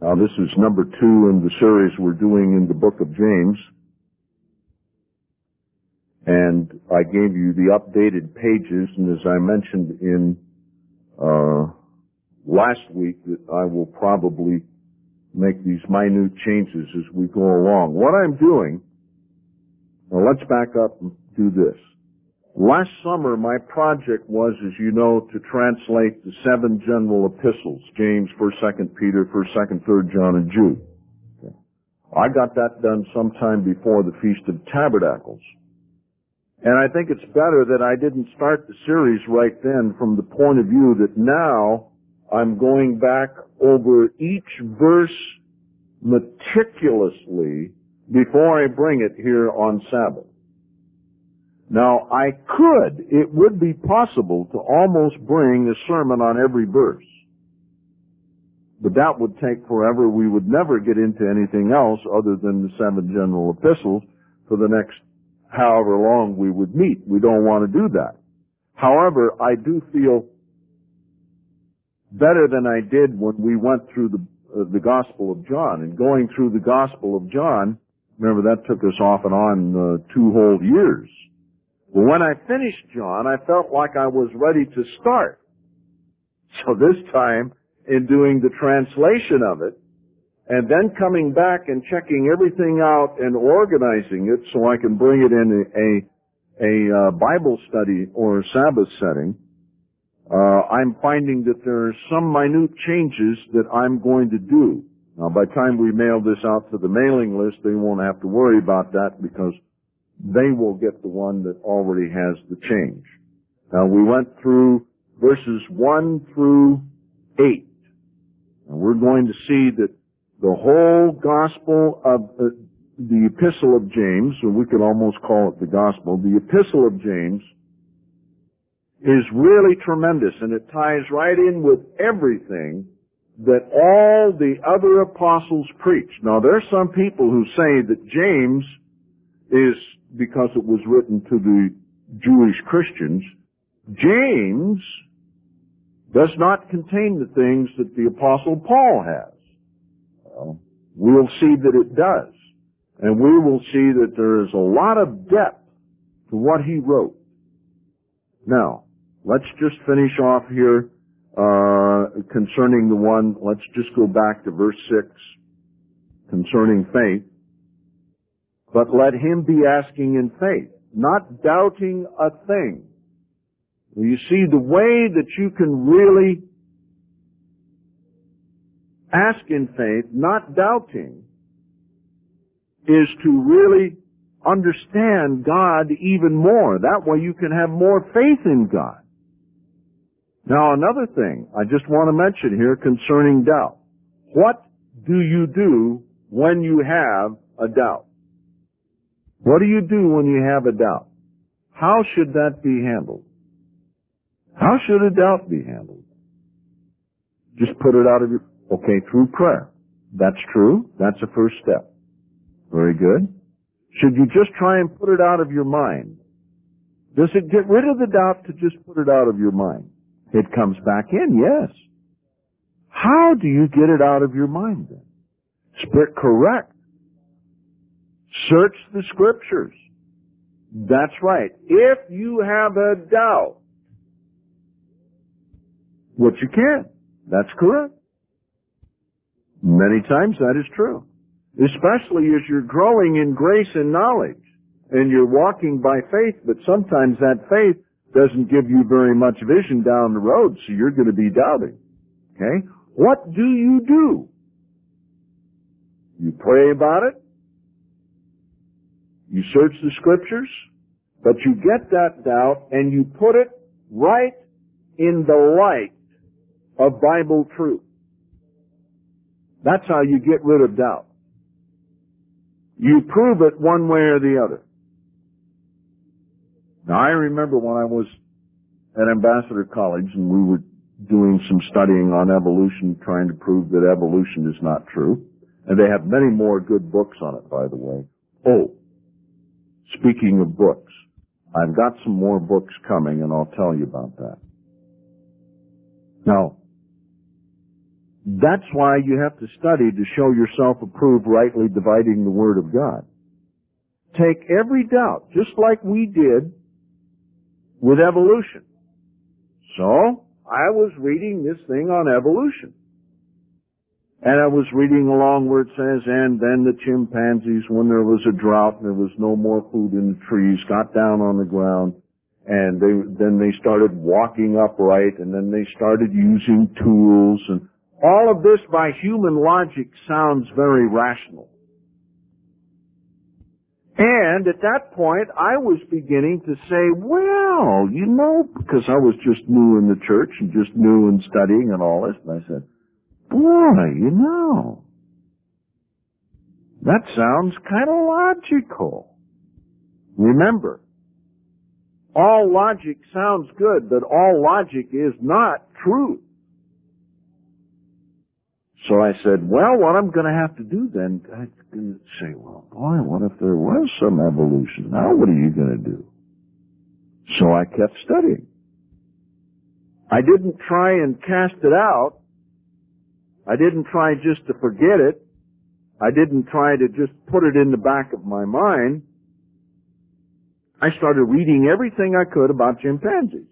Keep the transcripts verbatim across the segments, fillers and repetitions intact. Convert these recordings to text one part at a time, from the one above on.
Now, this is number two in the series we're doing in the book of James. And I gave you the updated pages, and as I mentioned in uh, last week, that I will probably make these minute changes as we go along. What I'm doing, now let's back up and do this. Last summer, my project was, as you know, to translate the seven general epistles, James, First, Second Peter, First, Second, Third John, and Jude. Okay. I got that done sometime before the Feast of Tabernacles. And I think it's better that I didn't start the series right then from the point of view that now I'm going back over each verse meticulously before I bring it here on Sabbath. Now, I could, it would be possible to almost bring a sermon on every verse. But that would take forever. We would never get into anything else other than the seven general epistles for the next however long we would meet. We don't want to do that. However, I do feel better than I did when we went through the uh, the Gospel of John. And going through the Gospel of John, remember that took us off and on uh, two whole years. Well, when I finished John, I felt like I was ready to start. So this time, in doing the translation of it, and then coming back and checking everything out and organizing it so I can bring it in a, a, a uh, Bible study or a Sabbath setting, uh, I'm finding that there are some minute changes that I'm going to do. Now, by the time we mail this out to the mailing list, they won't have to worry about that because they will get the one that already has the change. Now, we went through verses one through eight, and we're going to see that the whole gospel of uh, the epistle of James, or we could almost call it the gospel, the epistle of James is really tremendous, and it ties right in with everything that all the other apostles preached. Now, there are some people who say that James is, because it was written to the Jewish Christians, James does not contain the things that the apostle Paul has. Well, we'll see that it does. And we will see that there is a lot of depth to what he wrote. Now, let's just finish off here uh, concerning the one, let's just go back to verse six, concerning faith. But let him be asking in faith, not doubting a thing. You see, the way that you can really ask in faith, not doubting, is to really understand God even more. That way you can have more faith in God. Now, another thing I just want to mention here concerning doubt. What do you do when you have a doubt? What do you do when you have a doubt? How should that be handled? How should a doubt be handled? Just put it out of your... Okay, through prayer. That's true. That's a first step. Very good. Should you just try and put it out of your mind? Does it get rid of the doubt to just put it out of your mind? It comes back in, yes. How do you get it out of your mind then? Spirit, correct. Search the Scriptures. That's right. If you have a doubt, which you can, that's correct. Many times that is true. Especially as you're growing in grace and knowledge and you're walking by faith, but sometimes that faith doesn't give you very much vision down the road, so you're going to be doubting. Okay? What do you do? You pray about it. You search the Scriptures, but you get that doubt and you put it right in the light of Bible truth. That's how you get rid of doubt. You prove it one way or the other. Now, I remember when I was at Ambassador College and we were doing some studying on evolution, trying to prove that evolution is not true. And they have many more good books on it, by the way. Oh, speaking of books, I've got some more books coming, and I'll tell you about that. Now, That's why you have to study to show yourself approved, rightly dividing the Word of God. Take every doubt, just like we did with evolution. So, I was reading this thing on evolution. And I was reading along where it says, and then the chimpanzees, when there was a drought and there was no more food in the trees, got down on the ground, and they, then they started walking upright, and then they started using tools, and all of this by human logic sounds very rational. And at that point, I was beginning to say, well, you know, because I was just new in the church and just new in studying and all this, and I said, boy, you know, that sounds kind of logical. Remember, all logic sounds good, but all logic is not truth. So I said, well, what I'm going to have to do then, I can say, well, boy, what if there was some evolution? Now what are you going to do? So I kept studying. I didn't try and cast it out. I didn't try just to forget it. I didn't try to just put it in the back of my mind. I started reading everything I could about chimpanzees.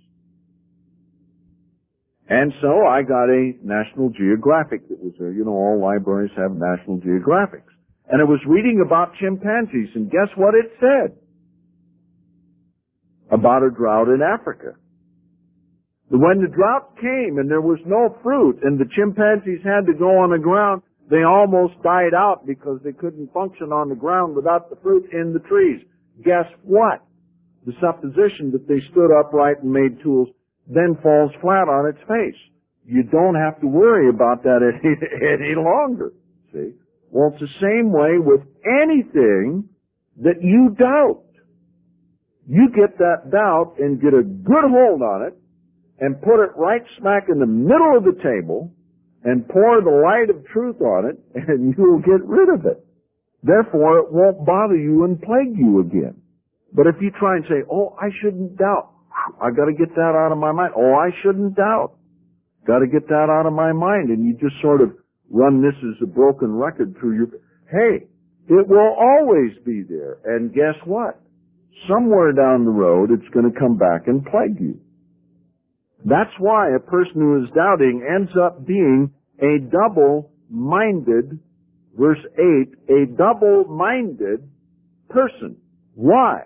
And so I got a National Geographic that was there. You know, all libraries have National Geographics. And I was reading about chimpanzees, and guess what it said? About a drought in Africa. When the drought came and there was no fruit and the chimpanzees had to go on the ground, they almost died out because they couldn't function on the ground without the fruit in the trees. Guess what? The supposition that they stood upright and made tools then falls flat on its face. You don't have to worry about that any, any longer. See? Well, it's the same way with anything that you doubt. You get that doubt and get a good hold on it and put it right smack in the middle of the table and pour the light of truth on it, and you'll get rid of it. Therefore, it won't bother you and plague you again. But if you try and say, oh, I shouldn't doubt, I got to get that out of my mind. Oh, I shouldn't doubt. Got to get that out of my mind. And you just sort of run this as a broken record through your... Hey, it will always be there. And guess what? Somewhere down the road, it's going to come back and plague you. That's why a person who is doubting ends up being a double-minded, verse eight, a double-minded person. Why?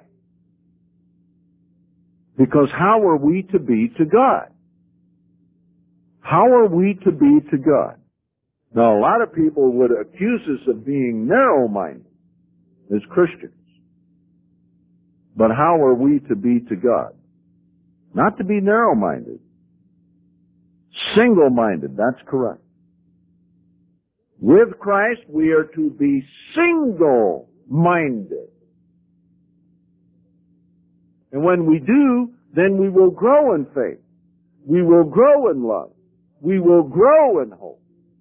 Because how are we to be to God? How are we to be to God? Now, a lot of people would accuse us of being narrow-minded as Christians. But how are we to be to God? Not to be narrow-minded. Single-minded, that's correct. With Christ, we are to be single-minded. And when we do, then we will grow in faith. We will grow in love. We will grow in hope.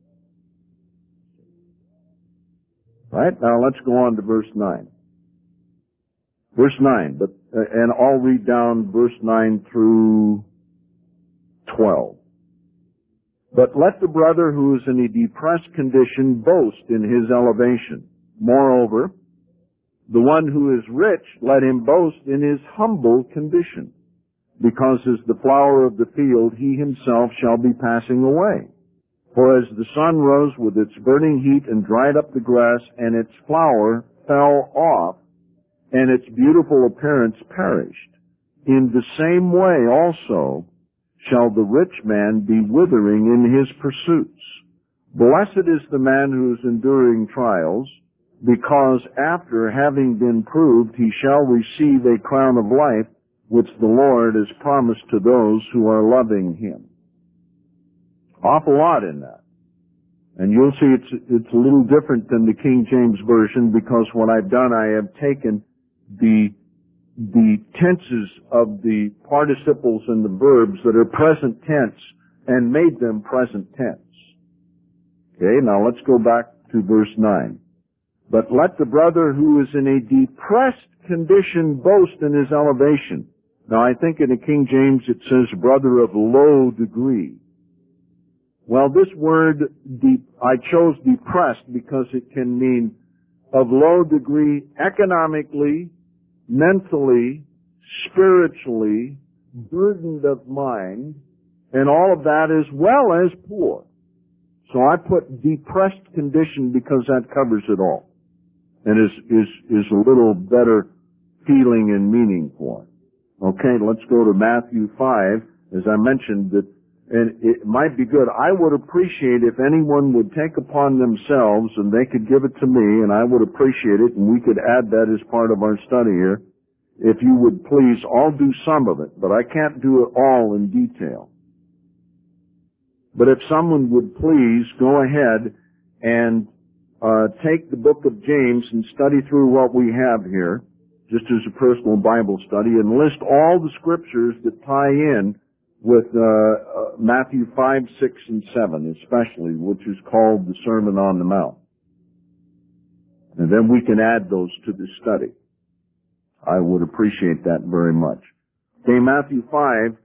Right? Now let's go on to verse nine. Verse nine, but, uh, and I'll read down verse nine through twelve. But let the brother who is in a depressed condition boast in his elevation. Moreover, the one who is rich, let him boast in his humble condition, because as the flower of the field, he himself shall be passing away. For as the sun rose with its burning heat and dried up the grass, and its flower fell off, and its beautiful appearance perished, in the same way also shall the rich man be withering in his pursuits. Blessed is the man who is enduring trials, because after having been proved, he shall receive a crown of life, which the Lord has promised to those who are loving him. Awful lot in that. And you'll see it's, it's a little different than the King James Version, because what I've done, I have taken the, the tenses of the participles and the verbs that are present tense and made them present tense. Okay, now let's go back to verse nine. But let the brother who is in a depressed condition boast in his elevation. Now I think in the King James it says brother of low degree. Well, this word, de- I chose depressed because it can mean of low degree economically, mentally, spiritually, burdened of mind, and all of that as well as poor. So I put depressed condition because that covers it all and is, is, is a little better feeling and meaning for it. Okay, let's go to Matthew five. As I mentioned, that, and it might be good. I would appreciate if anyone would take upon themselves, and they could give it to me, and I would appreciate it, and we could add that as part of our study here. If you would please, I'll do some of it, but I can't do it all in detail. But if someone would please go ahead and uh, take the book of James and study through what we have here, just as a personal Bible study, and list all the scriptures that tie in with uh, uh, Matthew five, six, and seven, especially, which is called the Sermon on the Mount. And then we can add those to the study. I would appreciate that very much. Okay, Matthew five,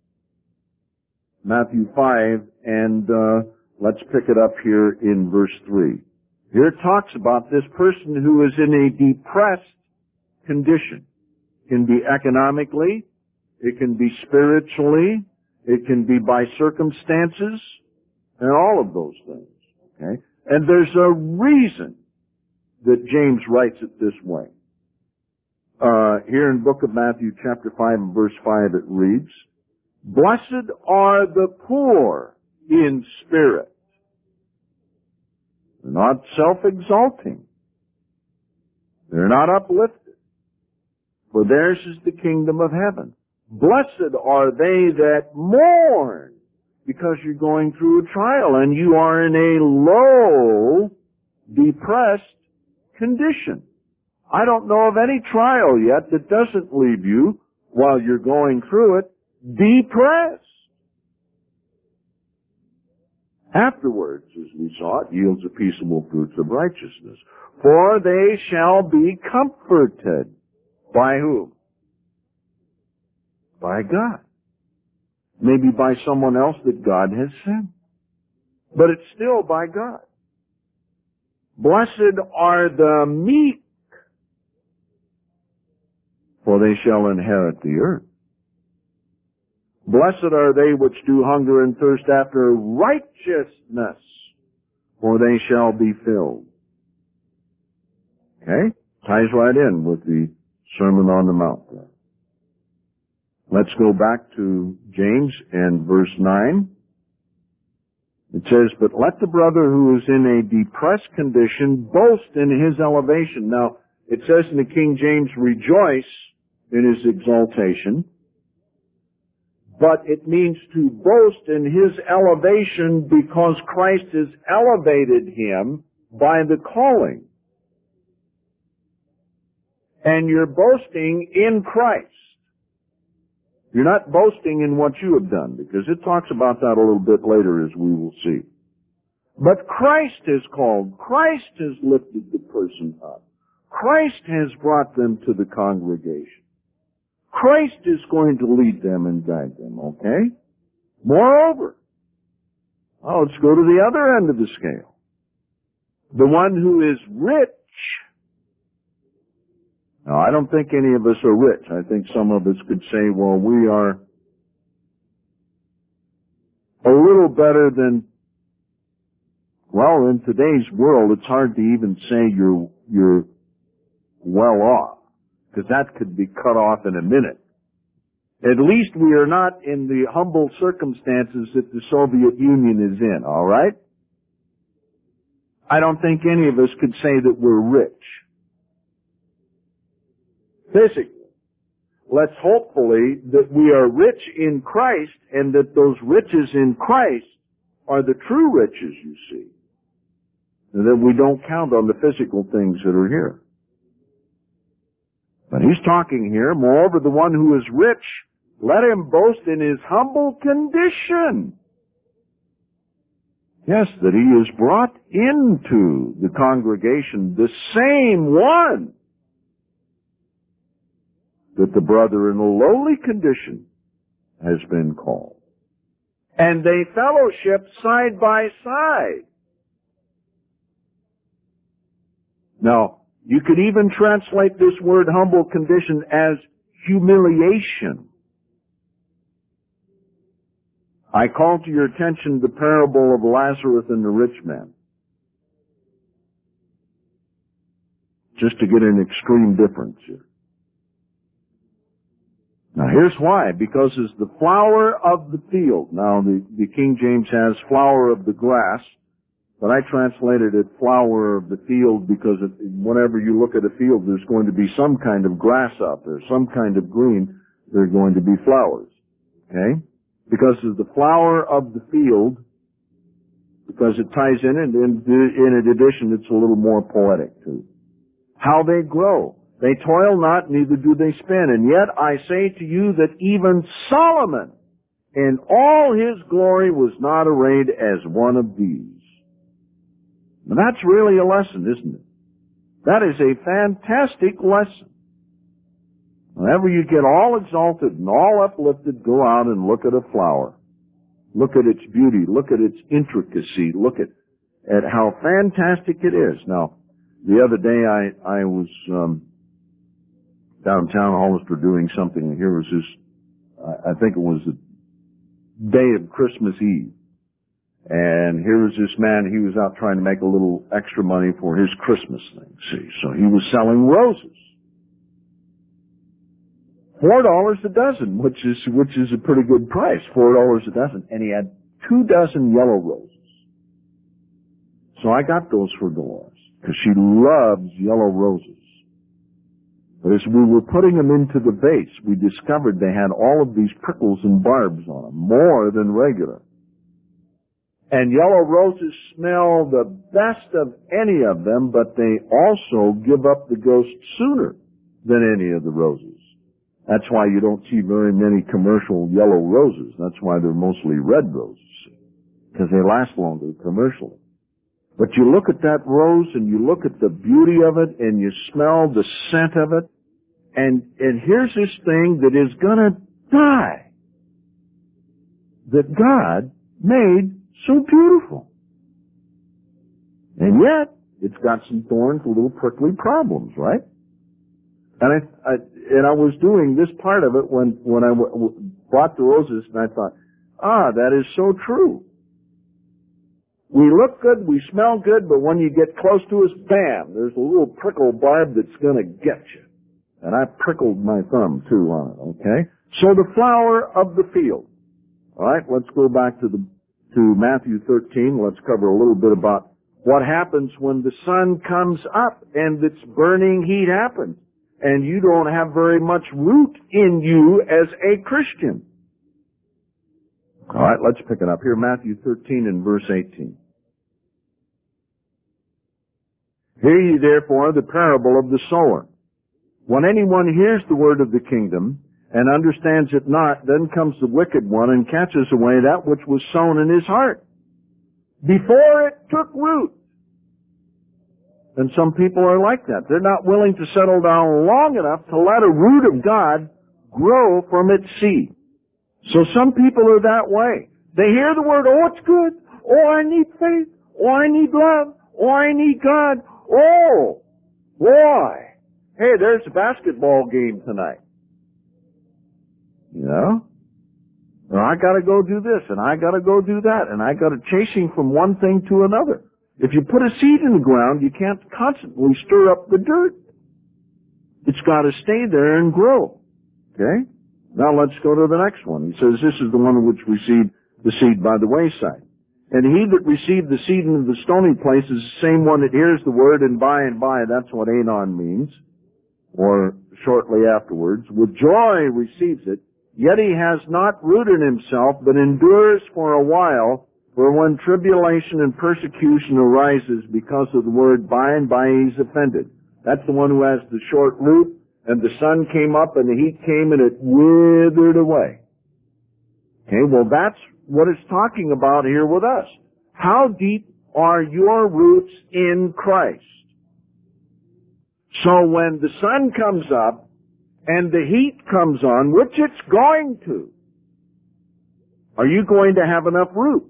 Matthew five, and uh, let's pick it up here in verse three. Here it talks about this person who is in a depressed condition. It can be economically, it can be spiritually, it can be by circumstances, and all of those things. Okay? And there's a reason that James writes it this way. Uh, here in book of Matthew chapter five and verse five it reads, "Blessed are the poor in spirit." They're not self-exalting. They're not uplifted. For theirs is the kingdom of heaven. Blessed are they that mourn, because you're going through a trial and you are in a low, depressed condition. I don't know of any trial yet that doesn't leave you, while you're going through it, depressed. Afterwards, as we saw, it yields the peaceable fruits of righteousness. For they shall be comforted. By whom? By God. Maybe by someone else that God has sent. But it's still by God. Blessed are the meek, for they shall inherit the earth. Blessed are they which do hunger and thirst after righteousness, for they shall be filled. Okay? Ties right in with the Sermon on the Mount there. Let's go back to James and verse nine. It says, "But let the brother who is in a depressed condition boast in his elevation." Now, it says in the King James, "rejoice in his exaltation." But it means to boast in his elevation because Christ has elevated him by the calling. And you're boasting in Christ. You're not boasting in what you have done, because it talks about that a little bit later, as we will see. But Christ has called. Christ has lifted the person up. Christ has brought them to the congregation. Christ is going to lead them and guide them, okay? Moreover, oh, let's go to the other end of the scale. The one who is rich. Now, I don't think any of us are rich. I think some of us could say, well, we are a little better than, well, in today's world, it's hard to even say you're, you're well off, because that could be cut off in a minute. At least we are not in the humble circumstances that the Soviet Union is in, all right? I don't think any of us could say that we're rich. Physically. Let's hopefully that we are rich in Christ, and that those riches in Christ are the true riches, you see. And that we don't count on the physical things that are here. But he's talking here, moreover, the one who is rich, let him boast in his humble condition. Yes, that he is brought into the congregation, the same one that the brother in a lowly condition has been called. And they fellowship side by side. Now, you could even translate this word humble condition as humiliation. I call to your attention the parable of Lazarus and the rich man, just to get an extreme difference here. Now here's why. Because it's the flower of the field. Now the, the King James has flower of the grass, but I translated it flower of the field because it, whenever you look at a field, there's going to be some kind of grass out there, some kind of green. There are going to be flowers. Okay? Because it's the flower of the field, because it ties in, and in, in addition, it's a little more poetic too. How they grow. They toil not, neither do they spin. And yet I say to you that even Solomon in all his glory was not arrayed as one of these. Now that's really a lesson, isn't it? That is a fantastic lesson. Whenever you get all exalted and all uplifted, go out and look at a flower. Look at its beauty. Look at its intricacy. Look at, at how fantastic it is. Now, the other day I, I was um, downtown Hollister doing something, and here was this, I think it was the day of Christmas Eve. And here was this man, he was out trying to make a little extra money for his Christmas thing, see. So he was selling roses. Four dollars a dozen, which is, which is a pretty good price, four dollars a dozen. And he had two dozen yellow roses. So I got those for Dolores, because she loves yellow roses. But as we were putting them into the vase, we discovered they had all of these prickles and barbs on them, more than regular. And yellow roses smell the best of any of them, but they also give up the ghost sooner than any of the roses. That's why you don't see very many commercial yellow roses. That's why they're mostly red roses, because they last longer commercially. But you look at that rose and you look at the beauty of it and you smell the scent of it, and, and here's this thing that is gonna die, that God made so beautiful. And yet, it's got some thorns, little prickly problems, right? And I, I, and I was doing this part of it when, when I w- w- bought the roses, and I thought, ah, that is so true. We look good, we smell good, but when you get close to us, bam, there's a little prickle barb that's gonna get you. And I prickled my thumb too on it, okay? So the flower of the field. Alright, let's go back to the, to Matthew thirteen. Let's cover a little bit about what happens when the sun comes up and its burning heat happens, and you don't have very much root in you as a Christian. Alright, let's pick it up here. Matthew thirteen and verse eighteen. Hear ye therefore the parable of the sower. When anyone hears the word of the kingdom and understands it not, then comes the wicked one and catches away that which was sown in his heart, before it took root. And some people are like that. They're not willing to settle down long enough to let a root of God grow from its seed. So some people are that way. They hear the word, oh, it's good. Oh, I need faith. Oh, I need love. Oh, I need God. Oh, boy. Hey, there's a basketball game tonight. You know? Or I gotta go do this, and I gotta go do that, and I gotta chasing from one thing to another. If you put a seed in the ground, you can't constantly stir up the dirt. It's gotta stay there and grow. Okay? Now let's go to the next one. He says, this is the one which received the seed by the wayside. And he that received the seed in the stony place is the same one that hears the word, and by and by, that's what anon means, or shortly afterwards, with joy receives it, yet he has not root in himself, but endures for a while. For when tribulation and persecution arises because of the word, by and by he's offended. That's the one who has the short root, and the sun came up and the heat came and it withered away. Okay, well that's what it's talking about here with us. How deep are your roots in Christ? So when the sun comes up and the heat comes on, which it's going to, Are you going to have enough root?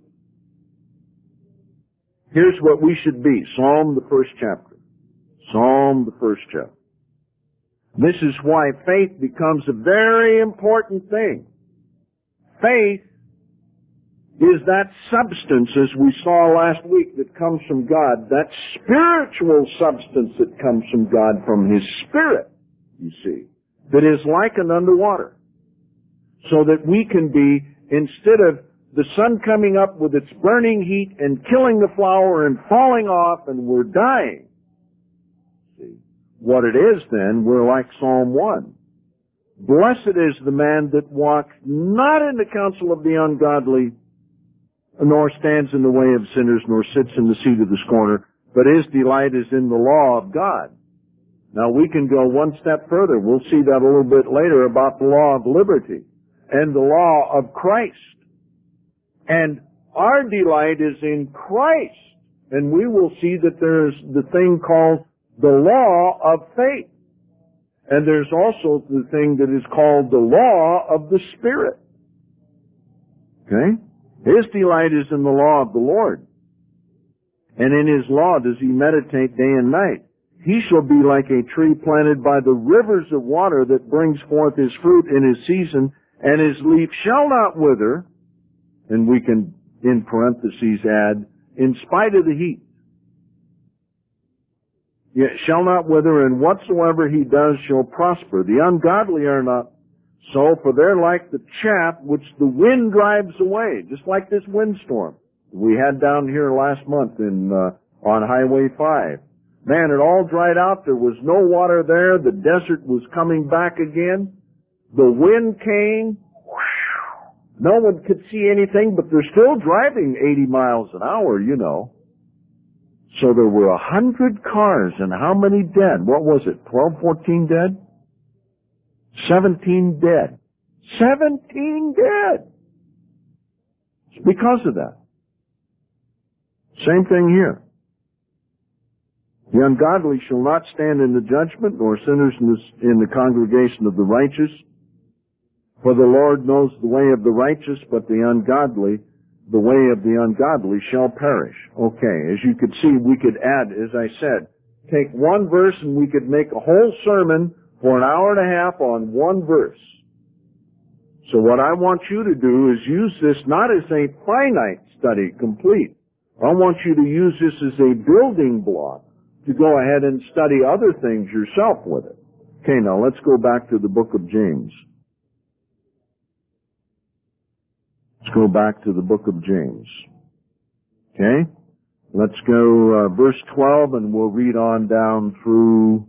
Here's what we should be. Psalm, the first chapter. Psalm, the first chapter. This is why faith becomes a very important thing. Faith is that substance, as we saw last week, that comes from God, that spiritual substance that comes from God, from His Spirit, you see, that is likened unto water. So that we can be, instead of the sun coming up with its burning heat and killing the flower and falling off and we're dying, see, what it is then, we're like Psalm one. Blessed is the man that walks not in the counsel of the ungodly, nor stands in the way of sinners, nor sits in the seat of the scorner, but his delight is in the law of God. Now we can go one step further. We'll see that a little bit later about the law of liberty and the law of Christ. And our delight is in Christ. And we will see that there's the thing called the law of faith. And there's also the thing that is called the law of the Spirit. Okay? His delight is in the law of the Lord. And in His law does he meditate day and night. He shall be like a tree planted by the rivers of water that brings forth his fruit in his season, and his leaf shall not wither. And we can, in parentheses, add, in spite of the heat. Yet shall not wither, and whatsoever he does shall prosper. The ungodly are not so, for they're like the chaff which the wind drives away, just like this windstorm we had down here last month in uh, on Highway five. Man, it all dried out. There was no water there. The desert was coming back again. The wind came. No one could see anything, but they're still driving eighty miles an hour, you know. So there were a hundred cars, and how many dead? What was it, twelve, fourteen dead? Seventeen dead. Seventeen dead! It's because of that. Same thing here. The ungodly shall not stand in the judgment, nor sinners in the, in the congregation of the righteous. For the Lord knows the way of the righteous, but the ungodly, the way of the ungodly shall perish. Okay, as you could see, we could add, as I said, take one verse and we could make a whole sermon for an hour and a half on one verse. So what I want you to do is use this not as a finite study complete. I want you to use this as a building block to go ahead and study other things yourself with it. Okay, now let's go back to the book of James. Let's go back to the book of James. Okay? Let's go uh, verse twelve, and we'll read on down through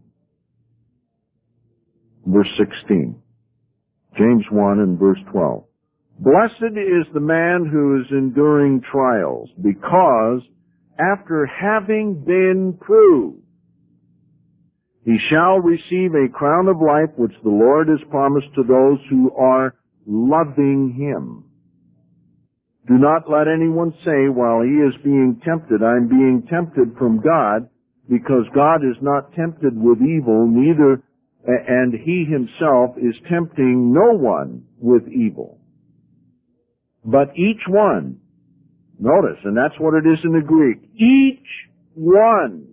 verse sixteen. James one and verse twelve. Blessed is the man who is enduring trials, because after having been proved, he shall receive a crown of life which the Lord has promised to those who are loving Him. Do not let anyone say while he is being tempted, I'm being tempted from God, because God is not tempted with evil, neither, and He Himself is tempting no one with evil. But each one, notice, and that's what it is in the Greek, each one,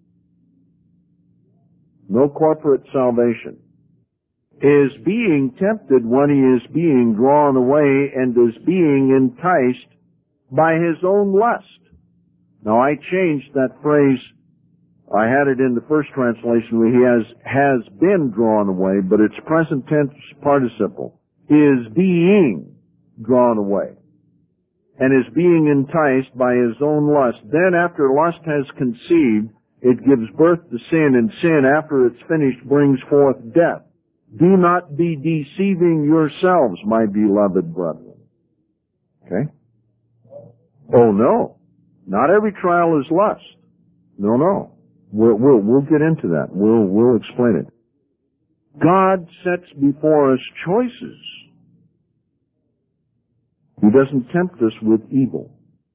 no corporate salvation, is being tempted when he is being drawn away and is being enticed by his own lust. Now I changed that phrase. I had it in the first translation where he has, has been drawn away, but it's present tense participle, is being drawn away and is being enticed by his own lust. Then after lust has conceived, it gives birth to sin, and sin, after it's finished, brings forth death. Do not be deceiving yourselves, my beloved brethren. Okay? Oh no. Not every trial is lust. No, no. We'll, we'll, we'll get into that. We'll, we'll explain it. God sets before us choices. He doesn't tempt us with evil.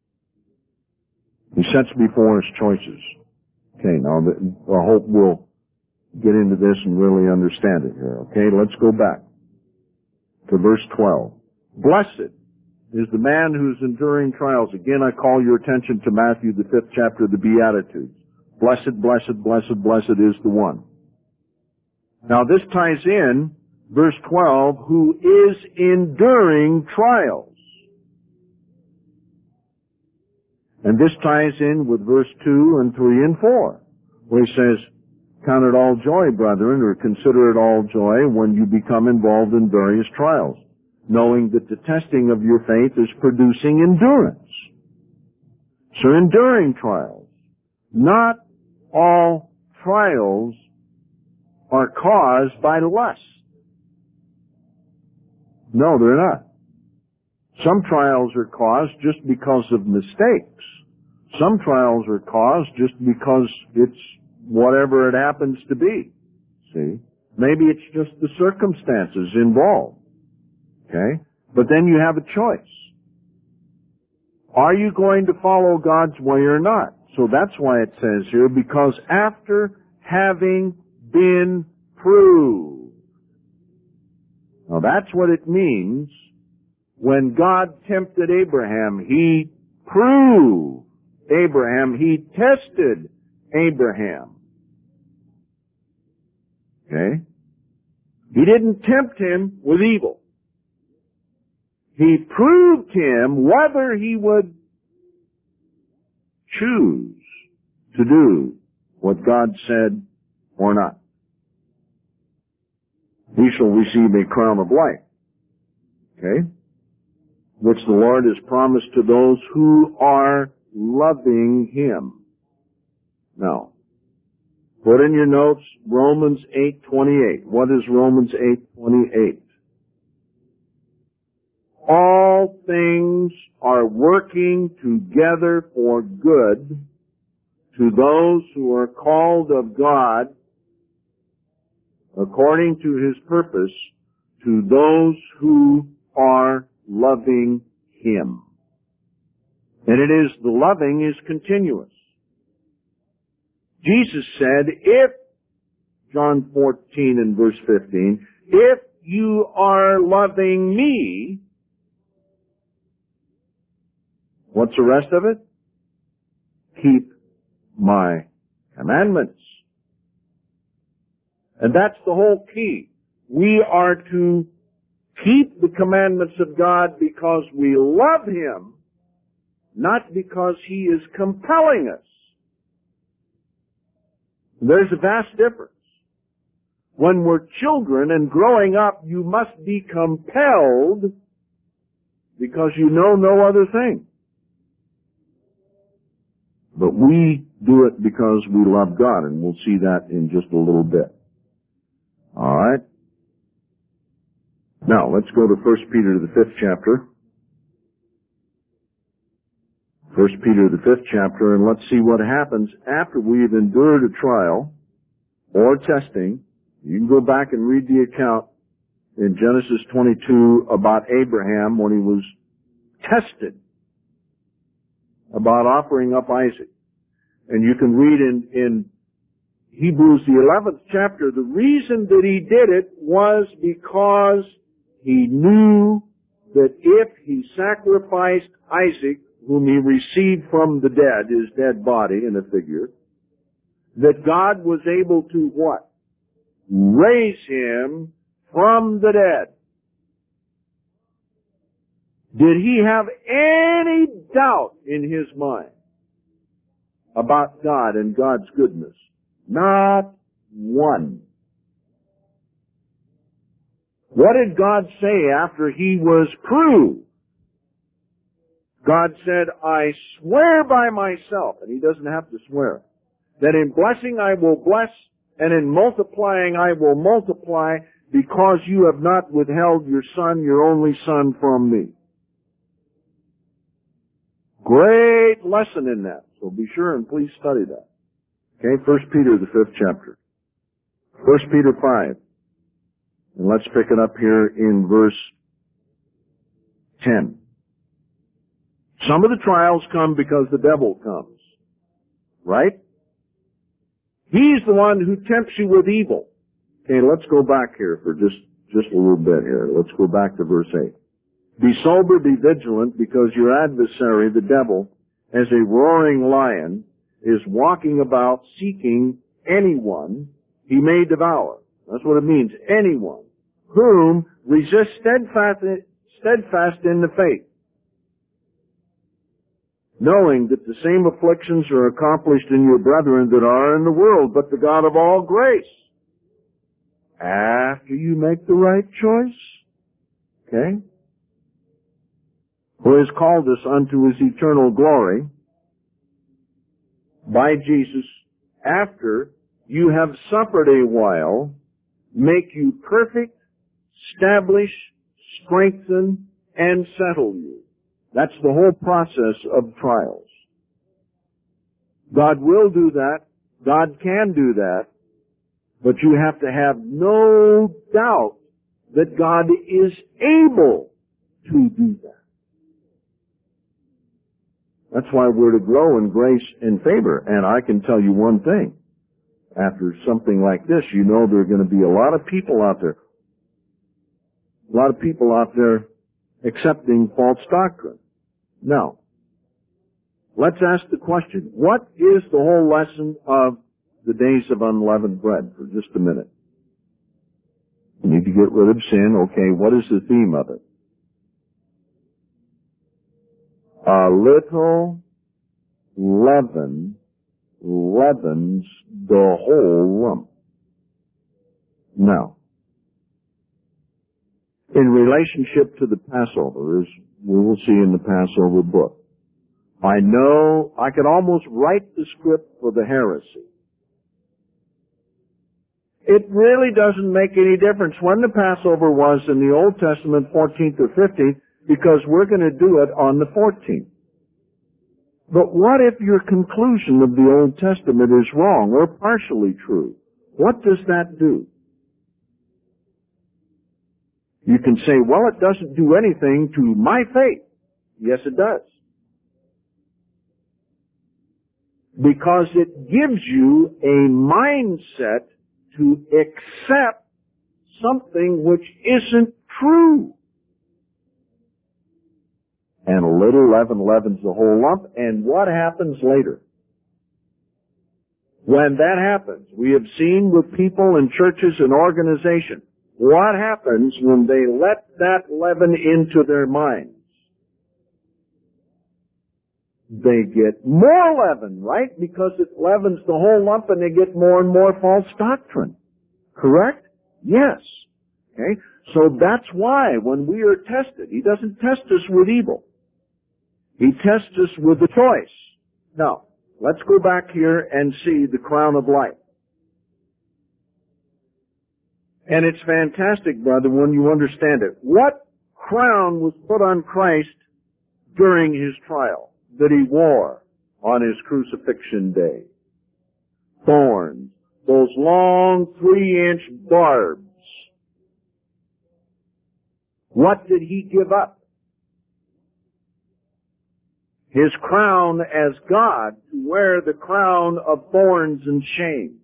He sets before us choices. Okay, now I hope we'll get into this and really understand it here. Okay, let's go back to verse twelve. Blessed is the man who's enduring trials. Again, I call your attention to Matthew, the fifth chapter of the Beatitudes. Blessed, blessed, blessed, blessed is the one. Now this ties in, verse twelve, who is enduring trials. And this ties in with verse two and three and four, where he says, count it all joy, brethren, or consider it all joy when you become involved in various trials, knowing that the testing of your faith is producing endurance. So enduring trials. Not all trials are caused by lust. No, they're not. Some trials are caused just because of mistakes. Some trials are caused just because it's whatever it happens to be. See? Maybe it's just the circumstances involved. Okay? But then you have a choice. Are you going to follow God's way or not? So that's why it says here, because after having been proved. Now that's what it means when God tempted Abraham. He proved Abraham. He tested Abraham. Okay? He didn't tempt him with evil. He proved him whether he would choose to do what God said or not. He shall receive a crown of life. Okay? Which the Lord has promised to those who are loving Him. Now, put in your notes Romans eight twenty-eight. What is Romans eight twenty-eight? All things are working together for good to those who are called of God according to His purpose, to those who are loving Him. And it is, the loving is continuous. Jesus said, if, John fourteen and verse fifteen, if you are loving me, what's the rest of it? Keep my commandments. And that's the whole key. We are to keep the commandments of God because we love Him, not because He is compelling us. There's a vast difference. When we're children and growing up, you must be compelled because you know no other thing. But we do it because we love God, and we'll see that in just a little bit. All right? Now, let's go to First Peter, the fifth chapter. First Peter, the fifth chapter, and let's see what happens after we've endured a trial or testing. You can go back and read the account in Genesis twenty-two about Abraham when he was tested about offering up Isaac. And you can read in, in Hebrews, the eleventh chapter, the reason that he did it was because he knew that if he sacrificed Isaac, whom he received from the dead, his dead body in a figure, that God was able to what? Raise him from the dead. Did he have any doubt in his mind about God and God's goodness? Not one. What did God say after he was proved? God said, I swear by myself, and he doesn't have to swear, that in blessing I will bless, and in multiplying I will multiply, because you have not withheld your son, your only son, from me. Great lesson in that. So be sure and please study that. Okay, First Peter, the fifth chapter. First Peter five. And let's pick it up here in verse ten. Some of the trials come because the devil comes. Right? He's the one who tempts you with evil. Okay, let's go back here for just, just a little bit here. Let's go back to verse eight. Be sober, be vigilant, because your adversary, the devil, as a roaring lion, is walking about seeking anyone he may devour. That's what it means, anyone. Whom resist steadfast, steadfast in the faith, knowing that the same afflictions are accomplished in your brethren that are in the world, but the God of all grace, after you make the right choice, okay, who has called us unto his eternal glory by Jesus, after you have suffered a while, make you perfect, establish, strengthen, and settle you. That's the whole process of trials. God will do that. God can do that. But you have to have no doubt that God is able to do that. That's why we're to grow in grace and favor. And I can tell you one thing. After something like this, you know there are going to be a lot of people out there, a lot of people out there accepting false doctrine. Now, let's ask the question, what is the whole lesson of the days of unleavened bread for just a minute? You need to get rid of sin. Okay, what is the theme of it? A little leaven leavens the whole lump. Now, in relationship to the Passover, as we will see in the Passover book, I know I could almost write the script for the heresy. It really doesn't make any difference when the Passover was in the Old Testament, fourteenth or fifteenth, because we're going to do it on the fourteenth. But what if your conclusion of the Old Testament is wrong or partially true? What does that do? You can say, well, it doesn't do anything to my faith. Yes, it does. Because it gives you a mindset to accept something which isn't true. And a little leaven leavens the whole lump. And what happens later? When that happens, we have seen with people in churches and organizations, what happens when they let that leaven into their minds? They get more leaven, right? Because it leavens the whole lump and they get more and more false doctrine. Correct? Yes. Okay? So that's why when we are tested, He doesn't test us with evil. He tests us with the choice. Now, let's go back here and see the crown of life. And it's fantastic, brother, when you understand it. What crown was put on Christ during His trial that He wore on His crucifixion day? Thorns. Those long three-inch barbs. What did He give up? His crown as God to wear the crown of thorns and shame.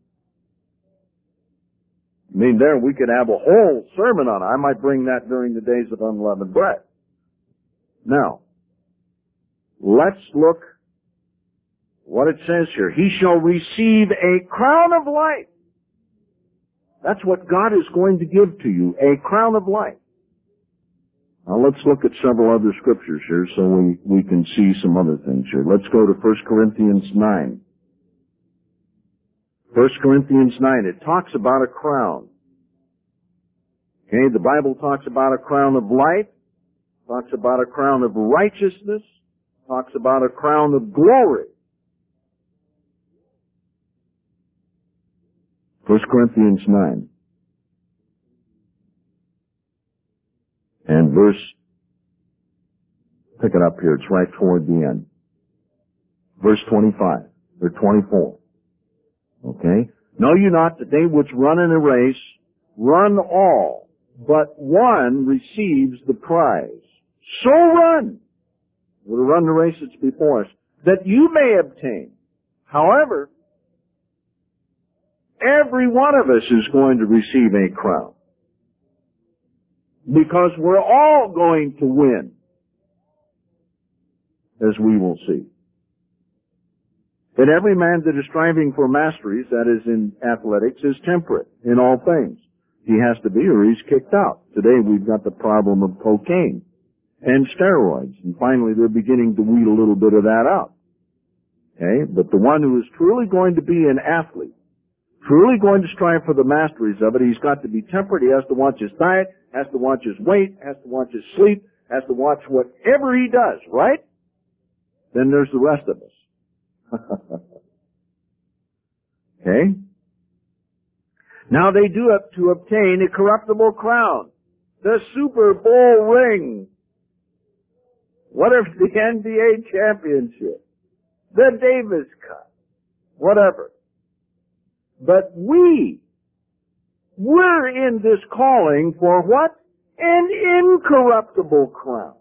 I mean, there we could have a whole sermon on it. I might bring that during the days of unleavened bread. Now, let's look what it says here. He shall receive a crown of life. That's what God is going to give to you, a crown of life. Now let's look at several other scriptures here so we, we can see some other things here. Let's go to First Corinthians nine. First Corinthians nine, it talks about a crown. Okay, the Bible talks about a crown of life, talks about a crown of righteousness, talks about a crown of glory. First Corinthians nine. And verse, pick it up here, it's right toward the end. Verse twenty-five, or twenty-four. Okay? Know you not that they which run in a race run all, but one receives the prize. So run! We'll run the race that's before us, that you may obtain. However, every one of us is going to receive a crown. because we're all going to win, as we will see. That every man that is striving for masteries, that is in athletics, is temperate in all things. He has to be or he's kicked out. Today we've got the problem of cocaine and steroids, and finally they're beginning to weed a little bit of that out. Okay? But the one who is truly going to be an athlete, truly going to strive for the masteries of it, he's got to be temperate. He has to watch his diet, has to watch his weight, has to watch his sleep, has to watch whatever he does, right? Then there's the rest of us. Okay? Now they do up to obtain a corruptible crown, the Super Bowl ring. What if the N B A championship, the Davis Cup, whatever. But we, we're in this calling for what? An incorruptible crown.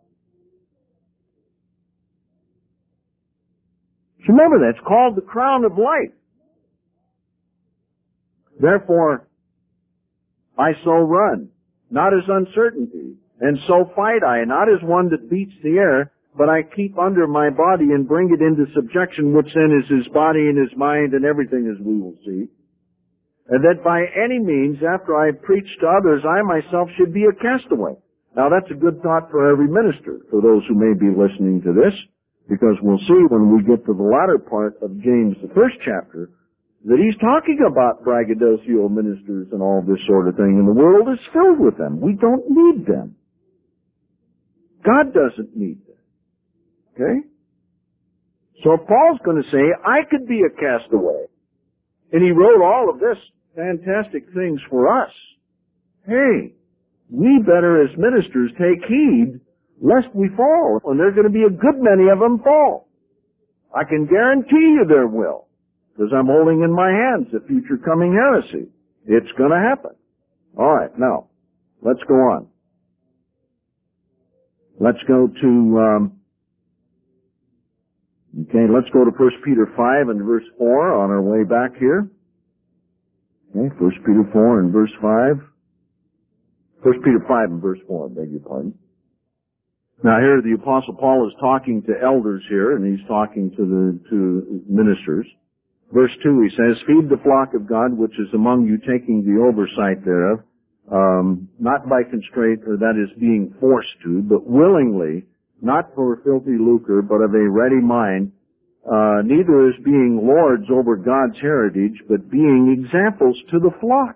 Remember, that's called the crown of life. Therefore, I so run, not as uncertainty, and so fight I, not as one that beats the air, but I keep under my body and bring it into subjection, which then is his body and his mind and everything, as we will see. And that by any means, after I preach to others, I myself should be a castaway. Now that's a good thought for every minister, for those who may be listening to this, because we'll see when we get to the latter part of James, the first chapter, that he's talking about braggadocio ministers and all this sort of thing, and the world is filled with them. We don't need them. God doesn't need them. Okay? So Paul's going to say, I could be a castaway. And he wrote all of this fantastic things for us. Hey, we better as ministers take heed lest we fall, and there are going to be a good many of them fall. I can guarantee you there will. Because I'm holding in my hands the future coming heresy. It's going to happen. All right, now, let's go on. Let's go to, um, okay, let's go to First Peter five and verse four on our way back here. Okay, First Peter four and verse five. First Peter five and verse four, I beg your pardon. Now here the Apostle Paul is talking to elders here, and he's talking to the, to ministers. Verse two, he says, feed the flock of God which is among you, taking the oversight thereof, um, not by constraint, or that is being forced to, but willingly, not for filthy lucre, but of a ready mind, uh, neither as being lords over God's heritage, but being examples to the flock.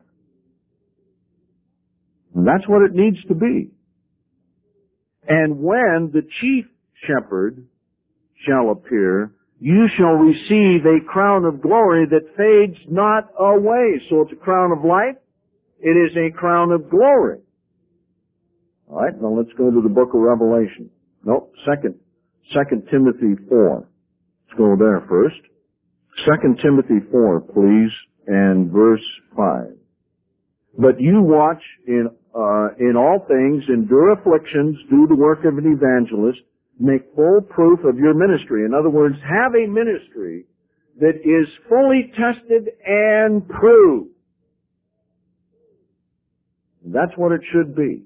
And that's what it needs to be. And when the chief shepherd shall appear, you shall receive a crown of glory that fades not away. So it's a crown of life. It is a crown of glory. All right, now let's go to the book of Revelation. Nope, second, Second Timothy four. Let's go there first. Second Timothy four, please, and verse five. But you watch in uh, in all things, endure afflictions, do the work of an evangelist, make full proof of your ministry. In other words, have a ministry that is fully tested and proved. That's what it should be.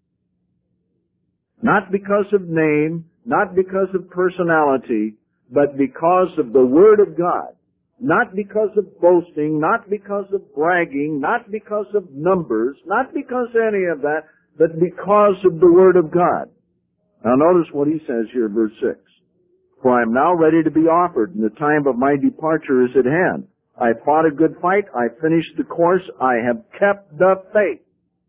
Not because of name, not because of personality, but because of the Word of God. Not because of boasting, not because of bragging, not because of numbers, not because of any of that, but because of the Word of God. Now notice what he says here, verse six. For I am now ready to be offered, and the time of my departure is at hand. I fought a good fight, I finished the course, I have kept the faith.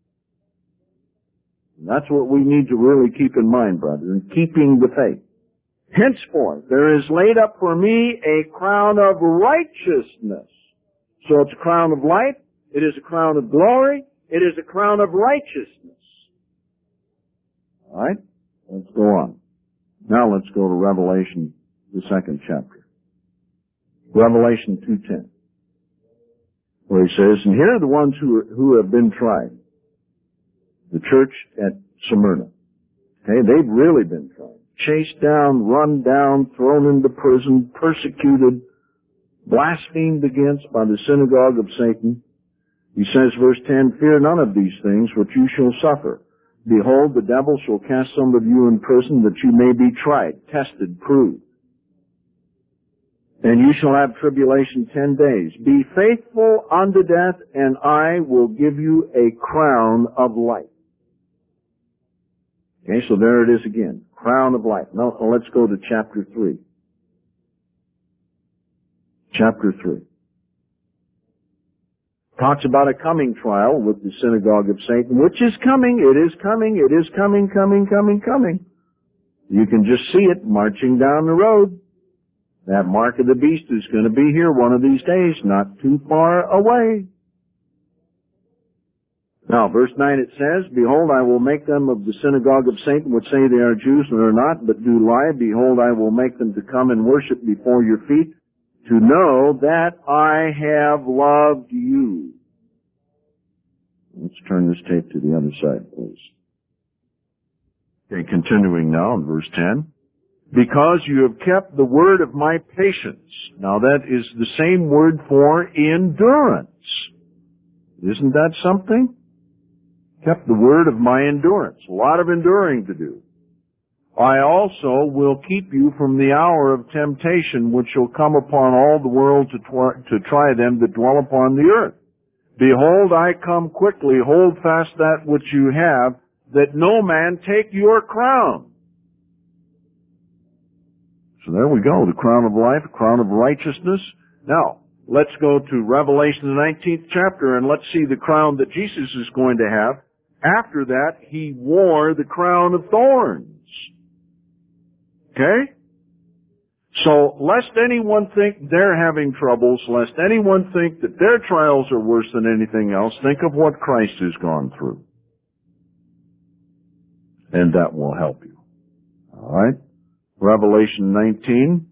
And that's what we need to really keep in mind, brother, in keeping the faith. Henceforth, there is laid up for me a crown of righteousness. So it's a crown of life, it is a crown of glory, it is a crown of righteousness. All right? Let's go on. Now let's go to Revelation, the second chapter. Revelation two ten. Where he says, and here are the ones who, are, who have been tried. The church at Smyrna. Okay, they've really been tried. Chased down, run down, thrown into prison, persecuted, blasphemed against by the synagogue of Satan. He says, verse ten, fear none of these things which you shall suffer. Behold, the devil shall cast some of you in prison, that you may be tried, tested, proved. And you shall have tribulation ten days. Be faithful unto death, and I will give you a crown of life. Okay, so there it is again. Crown of life. Now let's go to chapter three. Chapter three. Talks about a coming trial with the synagogue of Satan, which is coming, it is coming, it is coming, coming, coming, coming. You can just see it marching down the road. That mark of the beast is going to be here one of these days, not too far away. Now, verse nine it says, Behold, I will make them of the synagogue of Satan, which say they are Jews and are not, but do lie. Behold, I will make them to come and worship before your feet, to know that I have loved you. Let's turn this tape to the other side, please. Okay, continuing now in verse ten. Because you have kept the word of my patience. Now that is the same word for endurance. Isn't that something? Kept the word of my endurance. A lot of enduring to do. I also will keep you from the hour of temptation which shall come upon all the world to, tw- to try them that dwell upon the earth. Behold, I come quickly. Hold fast that which you have, that no man take your crown. So there we go, the crown of life, crown of righteousness. Now, let's go to Revelation, the nineteenth chapter, and let's see the crown that Jesus is going to have. After that, he wore the crown of thorns. Okay? So, lest anyone think they're having troubles, lest anyone think that their trials are worse than anything else, think of what Christ has gone through. And that will help you. Alright? Revelation nineteen.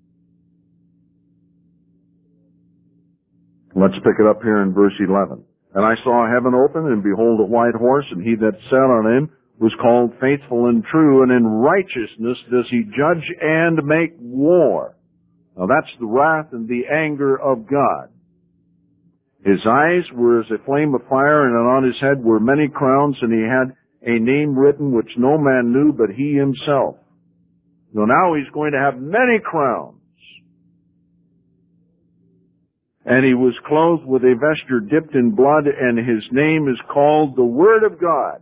Let's pick it up here in verse eleven. And I saw heaven open, and behold a white horse, and he that sat on him was called Faithful and True, and in righteousness does he judge and make war. Now that's the wrath and the anger of God. His eyes were as a flame of fire, and on his head were many crowns, and he had a name written which no man knew but he himself. So now he's going to have many crowns. And he was clothed with a vesture dipped in blood, and his name is called the Word of God.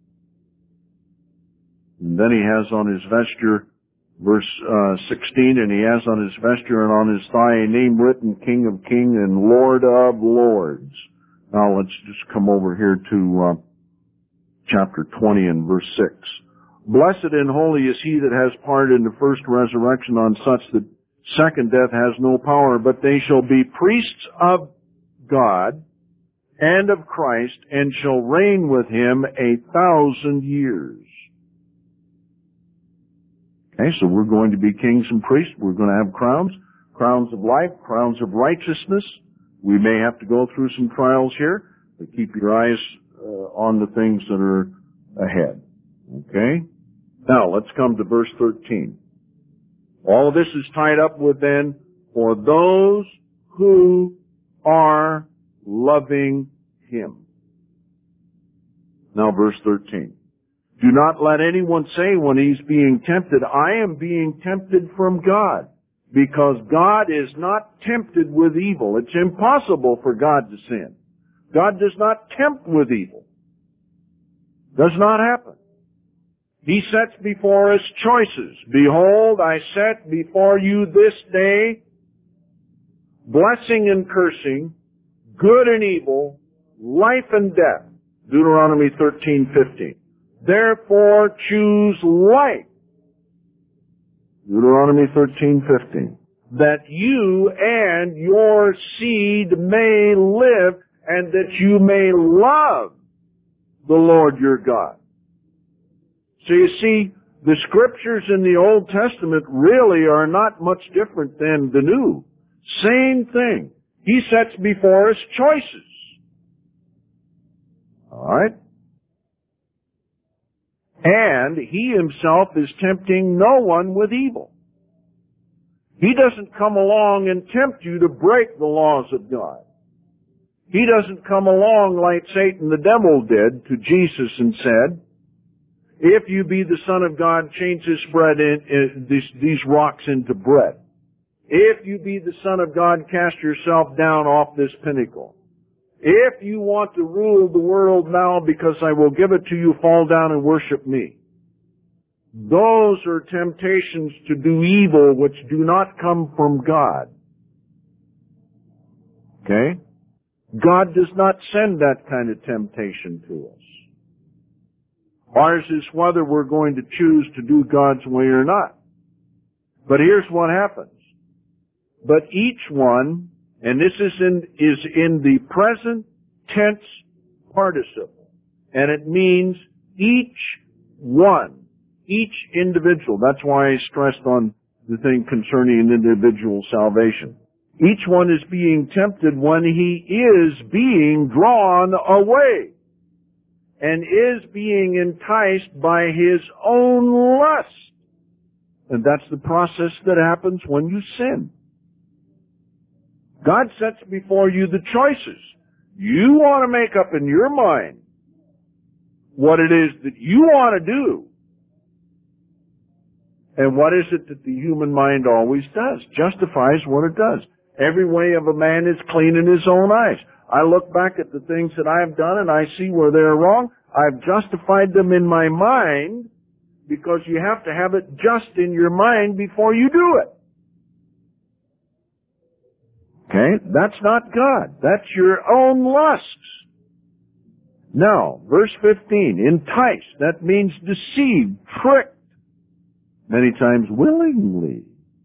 And then he has on his vesture, verse uh, sixteen, and he has on his vesture and on his thigh a name written, King of Kings and Lord of Lords. Now let's just come over here to uh, chapter twenty and verse six. Blessed and holy is he that has part in the first resurrection. On such the second death has no power, but they shall be priests of God and of Christ, and shall reign with him a thousand years. Okay, so we're going to be kings and priests. We're going to have crowns, crowns of life, crowns of righteousness. We may have to go through some trials here, but keep your eyes uh, on the things that are ahead. Okay? Now, let's come to verse thirteen. All of this is tied up with then, for those who are loving him. Now, verse thirteen. Do not let anyone say when he's being tempted, I am being tempted from God, because God is not tempted with evil. It's impossible for God to sin. God does not tempt with evil. Does not happen. He sets before us choices. Behold, I set before you this day blessing and cursing, good and evil, life and death. Deuteronomy thirteen fifteen. Therefore choose life. Deuteronomy thirteen fifteen. That you and your seed may live, and that you may love the Lord your God. So you see, the scriptures in the Old Testament really are not much different than the New. Same thing. He sets before us choices. Alright? And he himself is tempting no one with evil. He doesn't come along and tempt you to break the laws of God. He doesn't come along like Satan the devil did to Jesus and said, If you be the Son of God, change this bread in, in these, these rocks into bread. If you be the Son of God, cast yourself down off this pinnacle. If you want to rule the world now because I will give it to you, fall down and worship me. Those are temptations to do evil which do not come from God. Okay? God does not send that kind of temptation to us. Ours is whether we're going to choose to do God's way or not. But here's what happens. But each one, and this is in, is in the present tense participle, and it means each one. Each individual. That's why I stressed on the thing concerning an individual salvation. Each one is being tempted when he is being drawn away and is being enticed by his own lust. And that's the process that happens when you sin. God sets before you the choices. You want to make up in your mind what it is that you want to do. And what is it that the human mind always does? Justifies what it does. Every way of a man is clean in his own eyes. I look back at the things that I've done and I see where they're wrong. I've justified them in my mind because you have to have it just in your mind before you do it. Okay? That's not God. That's your own lusts. Now, verse fifteen, enticed. That means deceived, tricked. Many times willingly.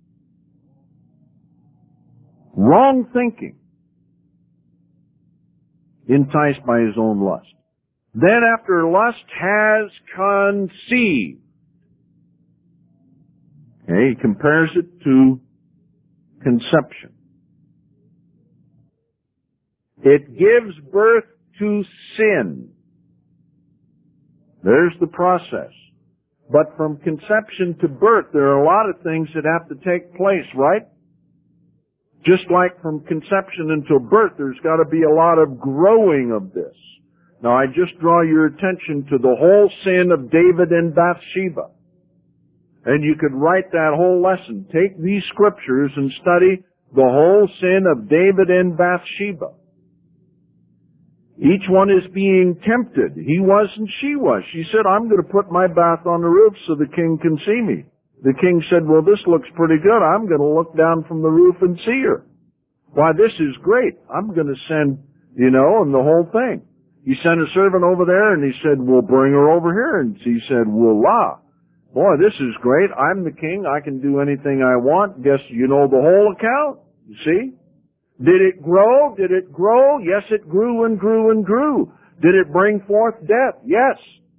Wrong thinking. Enticed by his own lust. Then after lust has conceived. Okay, he compares it to conception. It gives birth to sin. There's the process. But from conception to birth, there are a lot of things that have to take place, right? Just like from conception until birth, there's got to be a lot of growing of this. Now, I just draw your attention to the whole sin of David and Bathsheba. And you could write that whole lesson. Take these scriptures and study the whole sin of David and Bathsheba. Each one is being tempted. He was and she was. She said, I'm going to put my bath on the roof so the king can see me. The king said, well, this looks pretty good. I'm going to look down from the roof and see her. Why, this is great. I'm going to send, you know, and the whole thing. He sent a servant over there and he said, well, bring her over here. And he said, voila. Boy, this is great. I'm the king. I can do anything I want. Guess you know the whole account. You see? Did it grow? Did it grow? Yes, it grew and grew and grew. Did it bring forth death? Yes.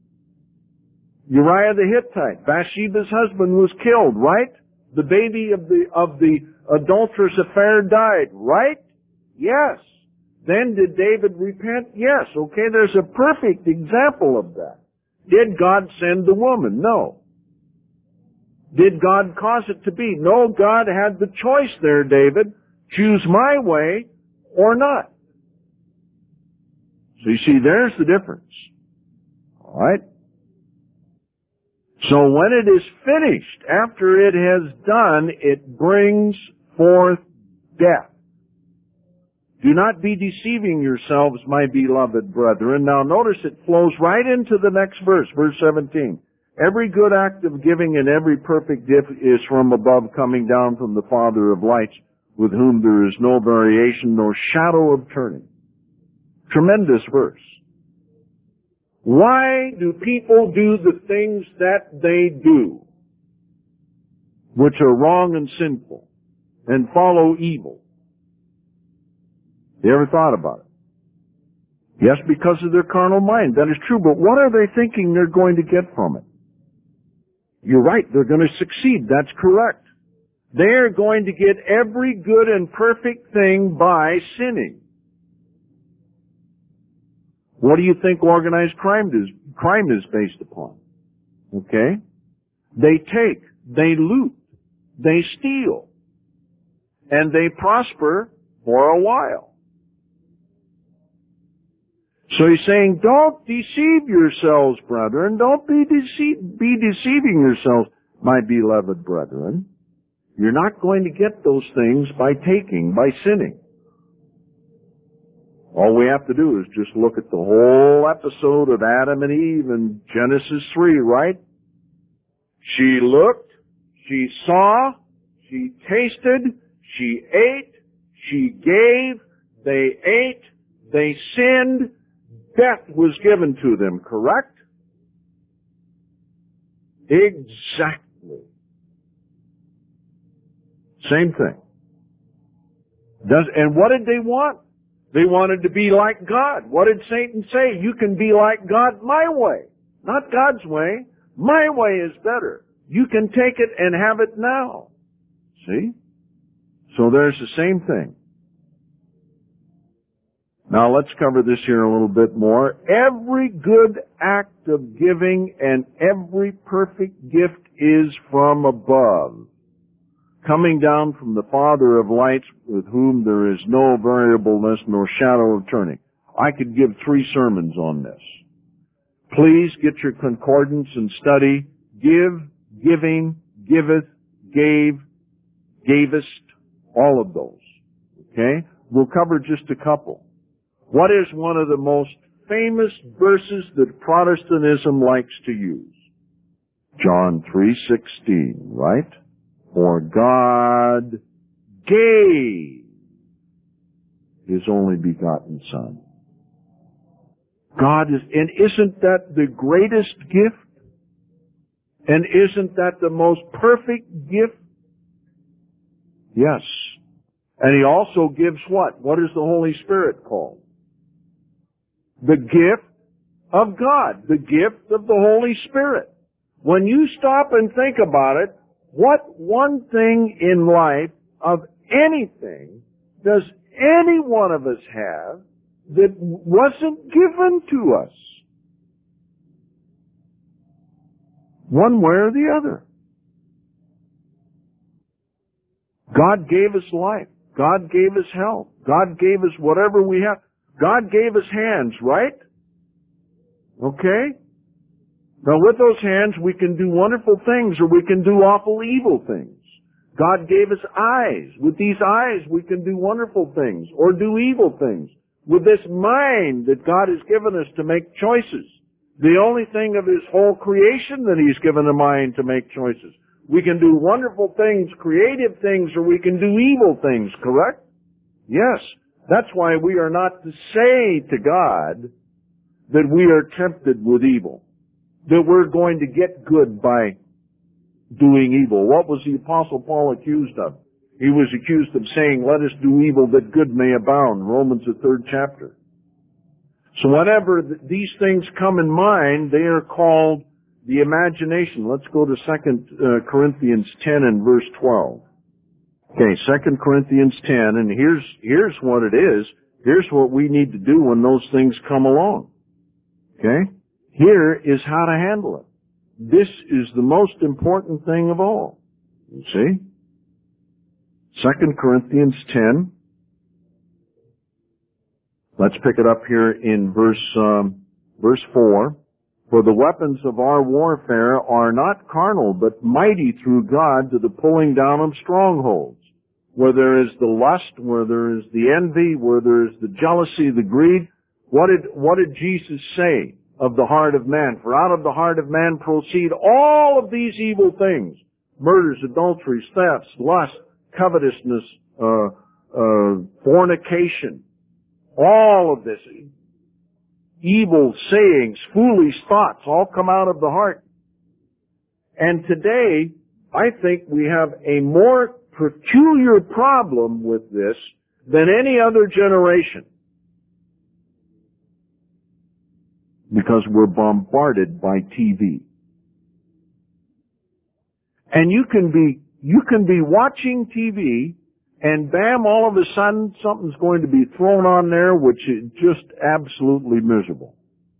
Uriah the Hittite, Bathsheba's husband, was killed, right? The baby of the, of the adulterous affair died, right? Yes. Then did David repent? Yes. Okay, there's a perfect example of that. Did God send the woman? No. Did God cause it to be? No, God had the choice there, David. Choose my way or not. So you see, there's the difference. All right? So when it is finished, after it has done, it brings forth death. Do not be deceiving yourselves, my beloved brethren. Now notice it flows right into the next verse, verse seventeen. Every good act of giving and every perfect gift is from above, coming down from the Father of lights, with whom there is no variation nor shadow of turning. Tremendous verse. Why do people do the things that they do, which are wrong and sinful, and follow evil? You ever thought about it? Yes, because of their carnal mind. That is true, but what are they thinking they're going to get from it? You're right, they're going to succeed. That's correct. They're going to get every good and perfect thing by sinning. What do you think organized crime is, crime is based upon? Okay? They take, they loot, they steal, and they prosper for a while. So he's saying, don't deceive yourselves, brethren. Don't be, dece- be deceiving yourselves, my beloved brethren. You're not going to get those things by taking, by sinning. All we have to do is just look at the whole episode of Adam and Eve in Genesis three, right? She looked, she saw, she tasted, she ate, she gave, they ate, they sinned, death was given to them, correct? Exactly. Same thing. Does, and what did they want? They wanted to be like God. What did Satan say? You can be like God my way. Not God's way. My way is better. You can take it and have it now. See? So there's the same thing. Now let's cover this here a little bit more. Every good act of giving and every perfect gift is from above, coming down from the Father of lights, with whom there is no variableness nor shadow of turning. I could give three sermons on this. Please get your concordance and study. Give, giving, giveth, gave, gavest, all of those. Okay? We'll cover just a couple. What is one of the most famous verses that Protestantism likes to use? John three sixteen, right? For God gave His only begotten Son. God is, and isn't that the greatest gift? And isn't that the most perfect gift? Yes. And He also gives what? What is the Holy Spirit called? The gift of God. The gift of the Holy Spirit. When you stop and think about it, what one thing in life of anything does any one of us have that wasn't given to us? One way or the other. God gave us life. God gave us health. God gave us whatever we have. God gave us hands, right? Okay? Now with those hands we can do wonderful things or we can do awful evil things. God gave us eyes. With these eyes we can do wonderful things or do evil things. With this mind that God has given us to make choices. The only thing of His whole creation that He's given a mind to make choices. We can do wonderful things, creative things, or we can do evil things, correct? Yes. That's why we are not to say to God that we are tempted with evil. That we're going to get good by doing evil. What was the Apostle Paul accused of? He was accused of saying, let us do evil that good may abound. Romans the third chapter. So whenever th- these things come in mind, they are called the imagination. Let's go to Second uh, Corinthians ten and verse twelve. Okay, Second Corinthians ten, and here's, here's what it is. Here's what we need to do when those things come along. Okay? Here is how to handle it. This is the most important thing of all. You see? Second Corinthians ten. Let's pick it up here in verse, um, verse four. For the weapons of our warfare are not carnal, but mighty through God to the pulling down of strongholds. Where there is the lust, where there is the envy, where there is the jealousy, the greed. What did, what did Jesus say of the heart of man? For out of the heart of man proceed all of these evil things. Murders, adulteries, thefts, lust, covetousness, uh, uh, fornication. All of this. Evil sayings, foolish thoughts, all come out of the heart. And today, I think we have a more peculiar problem with this than any other generation. Because we're bombarded by T V. And you can be, you can be watching T V and bam, all of a sudden something's going to be thrown on there which is just absolutely miserable.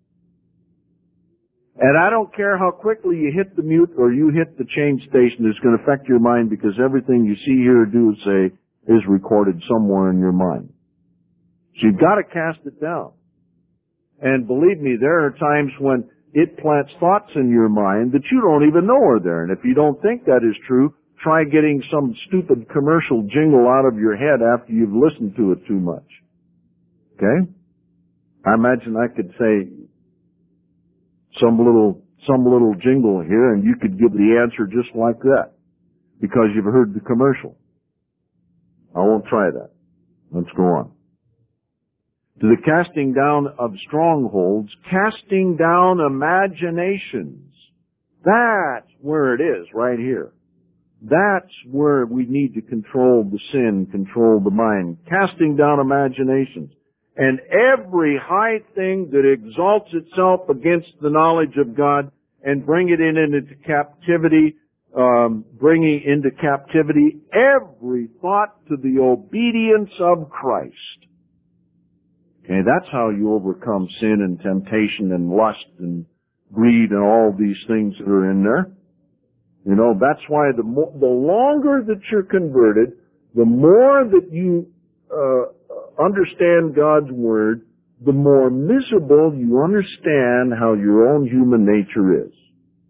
And I don't care how quickly you hit the mute or you hit the change station, it's going to affect your mind because everything you see, hear, do, say is recorded somewhere in your mind. So you've got to cast it down. And believe me, there are times when it plants thoughts in your mind that you don't even know are there. And if you don't think that is true, try getting some stupid commercial jingle out of your head after you've listened to it too much. Okay? I imagine I could say some little, some little jingle here and you could give the answer just like that because you've heard the commercial. I won't try that. Let's go on. To the casting down of strongholds, casting down imaginations. That's where it is, right here. That's where we need to control the sin, control the mind. Casting down imaginations. And every high thing that exalts itself against the knowledge of God and bring it in into captivity, um, bringing into captivity every thought to the obedience of Christ. Okay, that's how you overcome sin and temptation and lust and greed and all these things that are in there. You know, that's why the more, the longer that you're converted, the more that you uh, understand God's Word, the more miserable you understand how your own human nature is.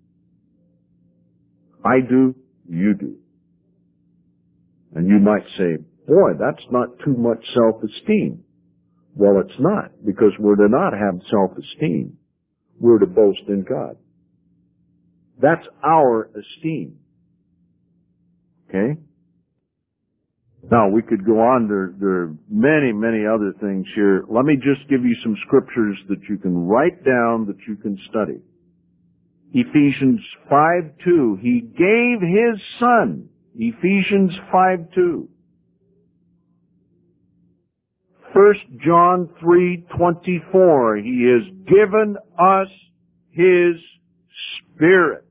I do, you do. And you might say, boy, that's not too much self-esteem. Well, it's not, because we're to not have self-esteem. We're to boast in God. That's our esteem. Okay? Now, we could go on. There, there are many, many other things here. Let me just give you some scriptures that you can write down, that you can study. Ephesians five two. He gave His Son. Ephesians five two. First John three twenty-four. He has given us His Spirit.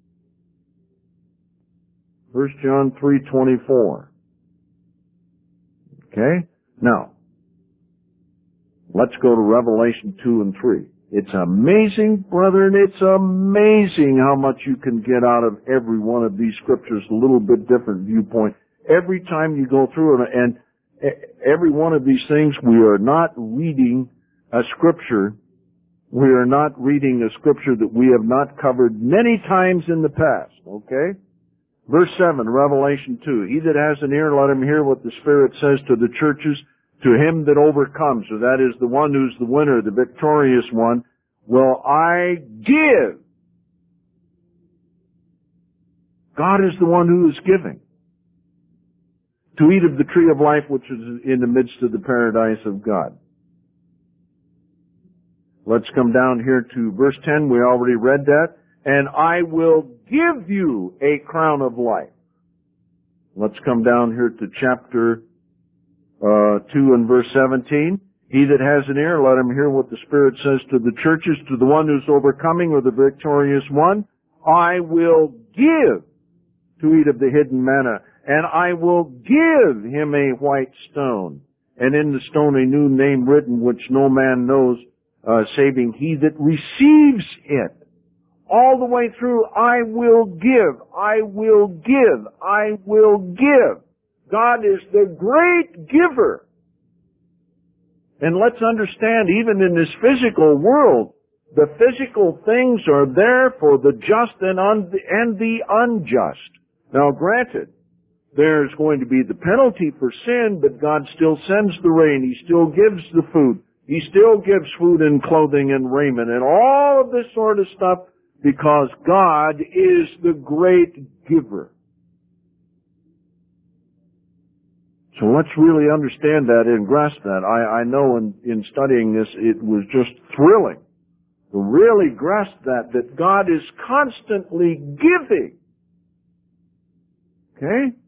First John three twenty-four. Okay? Now, let's go to Revelation two and three. It's amazing, brethren, it's amazing how much you can get out of every one of these scriptures, a little bit different viewpoint. Every time you go through it, and every one of these things, we are not reading a scripture. We are not reading a scripture that we have not covered many times in the past, okay? Verse seven, Revelation two. He that has an ear, let him hear what the Spirit says to the churches. To him that overcomes, or that is the one who's the winner, the victorious one, will I give. God is the one who is giving. To eat of the tree of life which is in the midst of the paradise of God. Let's come down here to verse ten. We already read that. And I will give you a crown of life. Let's come down here to chapter uh, two and verse seventeen. He that has an ear, let him hear what the Spirit says to the churches. To the one who's overcoming, or the victorious one, I will give to eat of the hidden manna. And I will give him a white stone, and in the stone a new name written, which no man knows, uh, saving he that receives it. All the way through, I will give, I will give, I will give. God is the great giver. And let's understand, even in this physical world, the physical things are there for the just and, un- and the unjust. Now granted, there's going to be the penalty for sin, but God still sends the rain. He still gives the food. He still gives food and clothing and raiment and all of this sort of stuff, because God is the great giver. So let's really understand that and grasp that. I, I know in, in studying this, it was just thrilling to really grasp that, that God is constantly giving. Okay?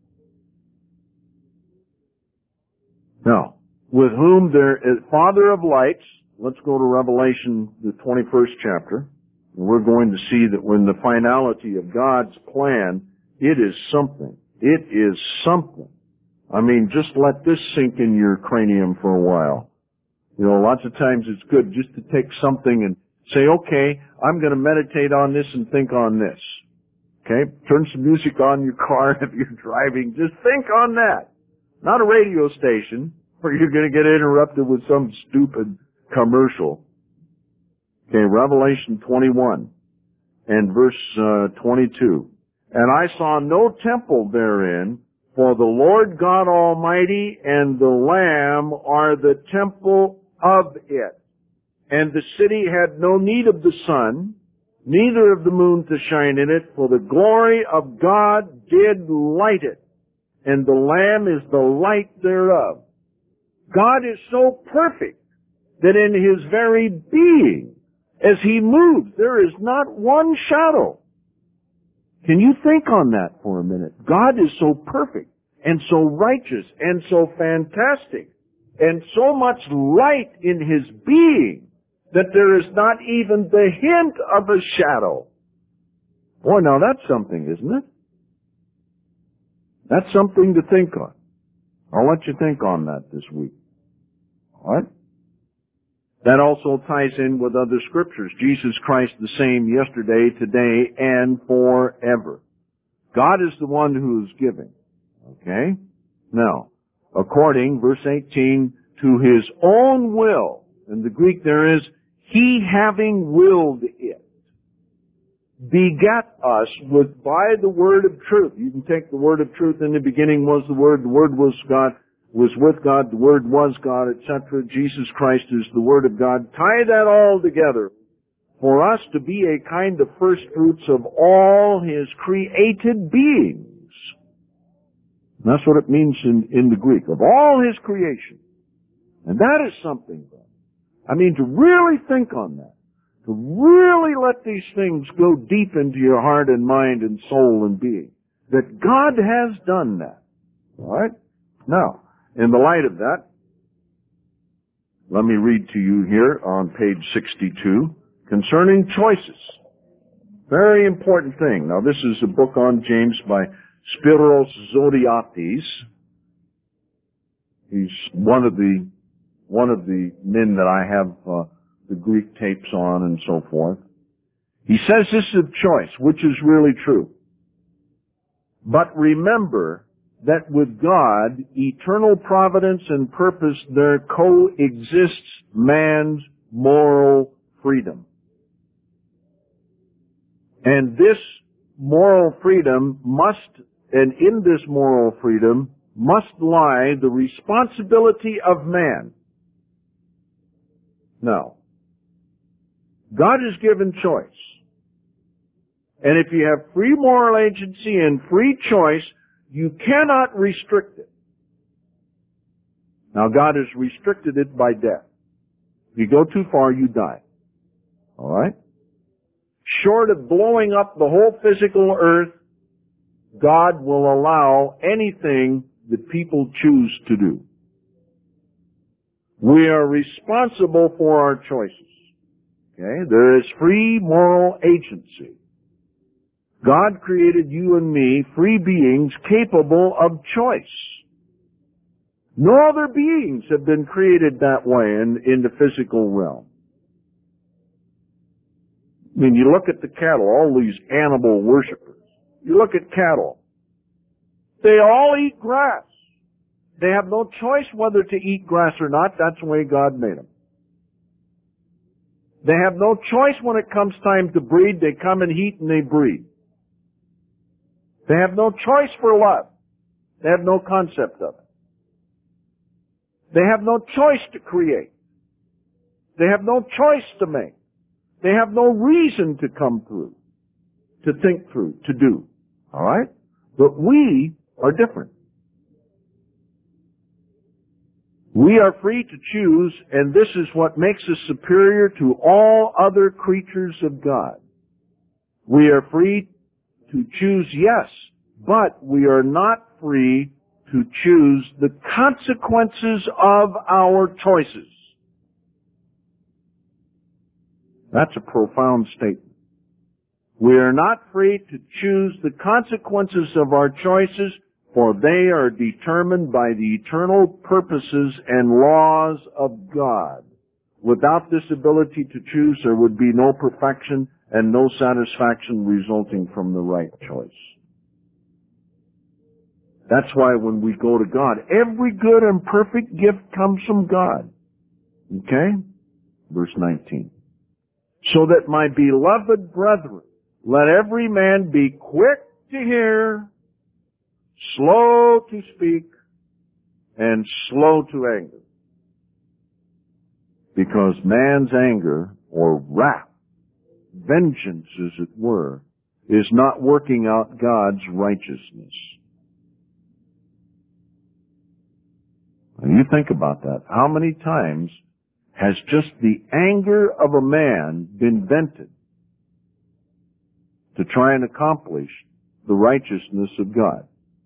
Now, with whom there is Father of lights, let's go to Revelation, the twenty-first chapter. We're going to see that when the finality of God's plan, it is something. It is something. I mean, just let this sink in your cranium for a while. You know, lots of times it's good just to take something and say, okay, I'm going to meditate on this and think on this. Okay? Turn some music on in your car if you're driving. Just think on that. Not a radio station where you're going to get interrupted with some stupid commercial. Okay, Revelation twenty-one and verse uh, twenty-two. And I saw no temple therein, for the Lord God Almighty and the Lamb are the temple of it. And the city had no need of the sun, neither of the moon to shine in it, for the glory of God did light it, and the Lamb is the light thereof. God is so perfect that in His very being, as He moves, there is not one shadow. Can you think on that for a minute? God is so perfect and so righteous and so fantastic and so much light in His being that there is not even the hint of a shadow. Boy, now that's something, isn't it? That's something to think on. I'll let you think on that this week. All right? That also ties in with other scriptures. Jesus Christ the same yesterday, today, and forever. God is the one who is giving. Okay? Now, according, verse eighteen, to His own will, in the Greek there is, He having willed it, begat us with by the word of truth. You can take the word of truth. In the beginning was the Word, the Word was God, was with God, the Word was God, et cetera. Jesus Christ is the Word of God. Tie that all together for us to be a kind of first fruits of all His created beings. And that's what it means in, in the Greek, of all His creation. And that is something, I mean, to really think on that, to really let these things go deep into your heart and mind and soul and being, that God has done that. All right? Now, in the light of that, let me read to you here on page sixty-two concerning choices. Very important thing. Now, this is a book on James by Spiros Zodhiates. He's one of the one of the men that I have uh, the Greek tapes on and so forth. He says this is a choice, which is really true. But remember that with God, eternal providence and purpose, there coexists man's moral freedom. And this moral freedom must, and in this moral freedom, must lie the responsibility of man. Now, God has given choice. And if you have free moral agency and free choice, you cannot restrict it. Now, God has restricted it by death. If you go too far, you die. All right? Short of blowing up the whole physical earth, God will allow anything that people choose to do. We are responsible for our choices. Okay? There is free moral agency. God created you and me, free beings, capable of choice. No other beings have been created that way in, in the physical realm. I mean, you look at the cattle, all these animal worshipers. You look at cattle. They all eat grass. They have no choice whether to eat grass or not. That's the way God made them. They have no choice when it comes time to breed. They come and eat and they breed. They have no choice for love. They have no concept of it. They have no choice to create. They have no choice to make. They have no reason to come through, to think through, to do. All right? But we are different. We are free to choose, and this is what makes us superior to all other creatures of God. We are free to choose, yes, but we are not free to choose the consequences of our choices. That's a profound statement. We are not free to choose the consequences of our choices, for they are determined by the eternal purposes and laws of God. Without this ability to choose, there would be no perfection and no satisfaction resulting from the right choice. That's why when we go to God, every good and perfect gift comes from God. Okay? Verse nineteen. So that my beloved brethren, let every man be quick to hear, slow to speak, and slow to anger. Because man's anger, or wrath, vengeance as it were, is not working out God's righteousness. And you think about that. How many times has just the anger of a man been vented to try and accomplish the righteousness of God?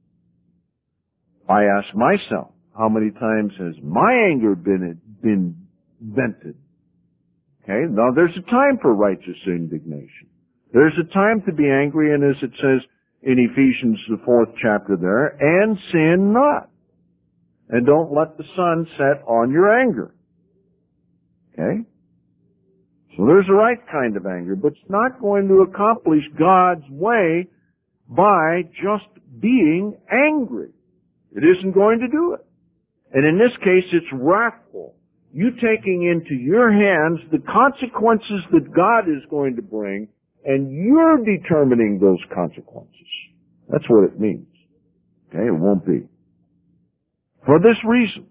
I ask myself, how many times has my anger been, been vented? Okay, now there's a time for righteous indignation. There's a time to be angry, and as it says in Ephesians, the fourth chapter there, and sin not. And don't let the sun set on your anger. Okay? So there's a right kind of anger, but it's not going to accomplish God's way by just being angry. It isn't going to do it. And in this case, it's wrathful. You taking into your hands the consequences that God is going to bring, and you're determining those consequences. That's what it means. Okay? It won't be. For this reason,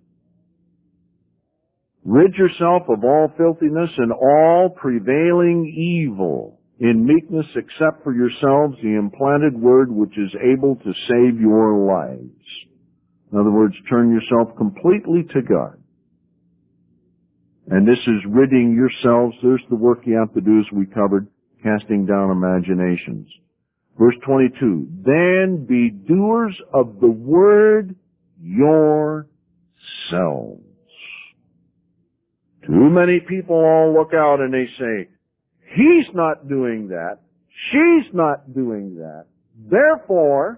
rid yourself of all filthiness and all prevailing evil. In meekness accept for yourselves the implanted word which is able to save your lives. In other words, turn yourself completely to God. And this is ridding yourselves. There's the work you have to do, as we covered, casting down imaginations. Verse twenty-two, then be doers of the word yourselves. Too many people all look out and they say, he's not doing that, she's not doing that, therefore,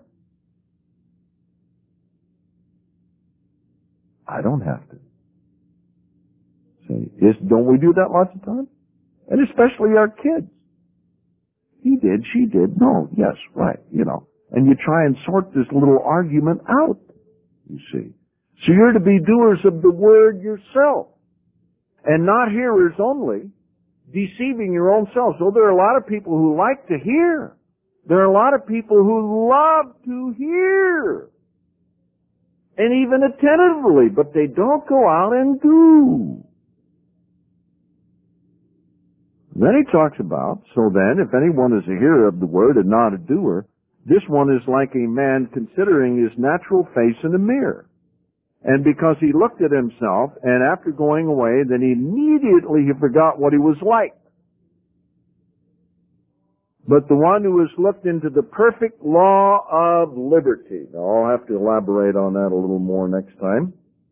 I don't have to. Say, is, don't we do that lots of times? And especially our kids. He did, she did, no, yes, right, you know. And you try and sort this little argument out, you see. So you're to be doers of the word yourself, and not hearers only, deceiving your own selves. So there are a lot of people who like to hear. There are a lot of people who love to hear, and even attentively, but they don't go out and do. Then he talks about, so then, if anyone is a hearer of the word and not a doer, this one is like a man considering his natural face in a mirror. And because he looked at himself, and after going away, then immediately he forgot what he was like. But the one who has looked into the perfect law of liberty. Now, I'll have to elaborate on that a little more next time.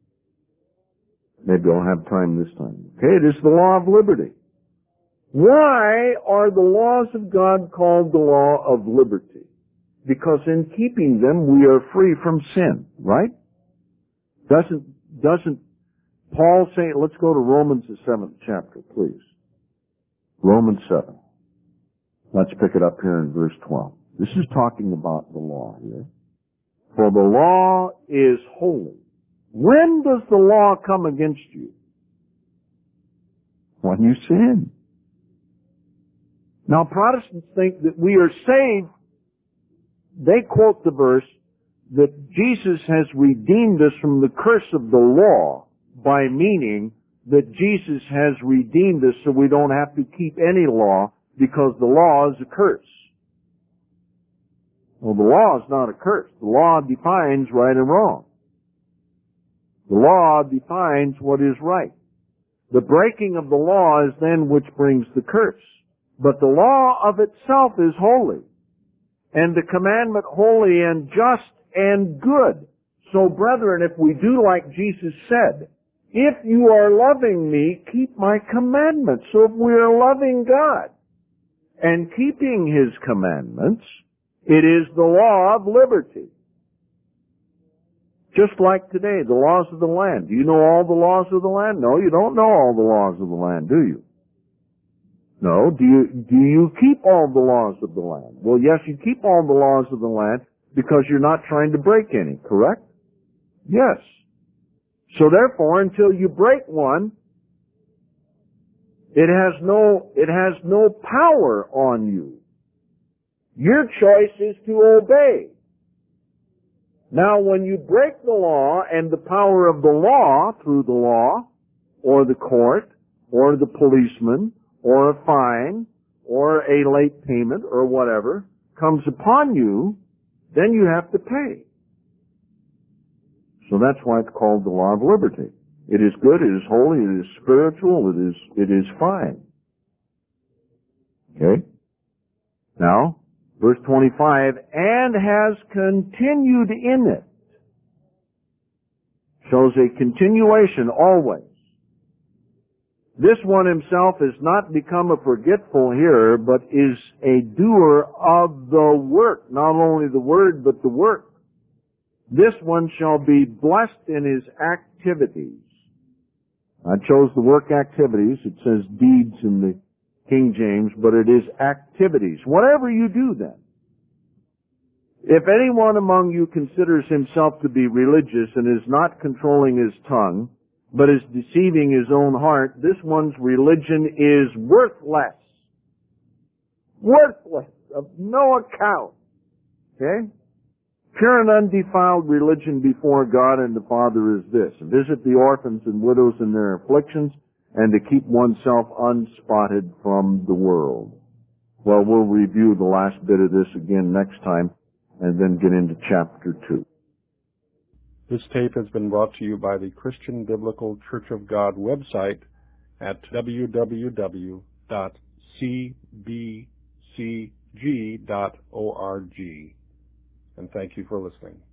Maybe I'll have time this time. Okay, it is the law of liberty. Why are the laws of God called the law of liberty? Because in keeping them, we are free from sin, right? Doesn't, doesn't Paul say, let's go to Romans the seventh chapter, please. Romans seven. Let's pick it up here in verse twelve. This is talking about the law here. For the law is holy. When does the law come against you? When you sin. Now Protestants think that we are saved. They quote the verse that Jesus has redeemed us from the curse of the law by meaning that Jesus has redeemed us so we don't have to keep any law because the law is a curse. Well, the law is not a curse. The law defines right and wrong. The law defines what is right. The breaking of the law is then which brings the curse. But the law of itself is holy, and the commandment holy and just and good. So, brethren, if we do like Jesus said, if you are loving me, keep my commandments. So if we are loving God and keeping His commandments, it is the law of liberty. Just like today, the laws of the land. Do you know all the laws of the land? No, you don't know all the laws of the land, do you? No. Do you, do you keep all the laws of the land? Well, yes, you keep all the laws of the land because you're not trying to break any, correct? Yes. So therefore, until you break one, It has no, it has no power on you. Your choice is to obey. Now, when you break the law and the power of the law through the law, or the court, or the policeman, or a fine, or a late payment, or whatever, comes upon you, then you have to pay. So that's why it's called the law of liberty. It is good, it is holy, it is spiritual, it is, it is fine. Okay? Now, verse twenty-five, and has continued in it. Shows a continuation always. This one himself is not become a forgetful hearer, but is a doer of the work. Not only the word, but the work. This one shall be blessed in his activities. I chose the work activities. It says deeds in the King James, but it is activities. Whatever you do then. If anyone among you considers himself to be religious and is not controlling his tongue, but is deceiving his own heart, this one's religion is worthless. Worthless. Of no account. Okay? Pure and undefiled religion before God and the Father is this: visit the orphans and widows in their afflictions, and to keep oneself unspotted from the world. Well, we'll review the last bit of this again next time, and then get into chapter two. This tape has been brought to you by the Christian Biblical Church of God website at w w w dot c b c g dot org. And thank you for listening.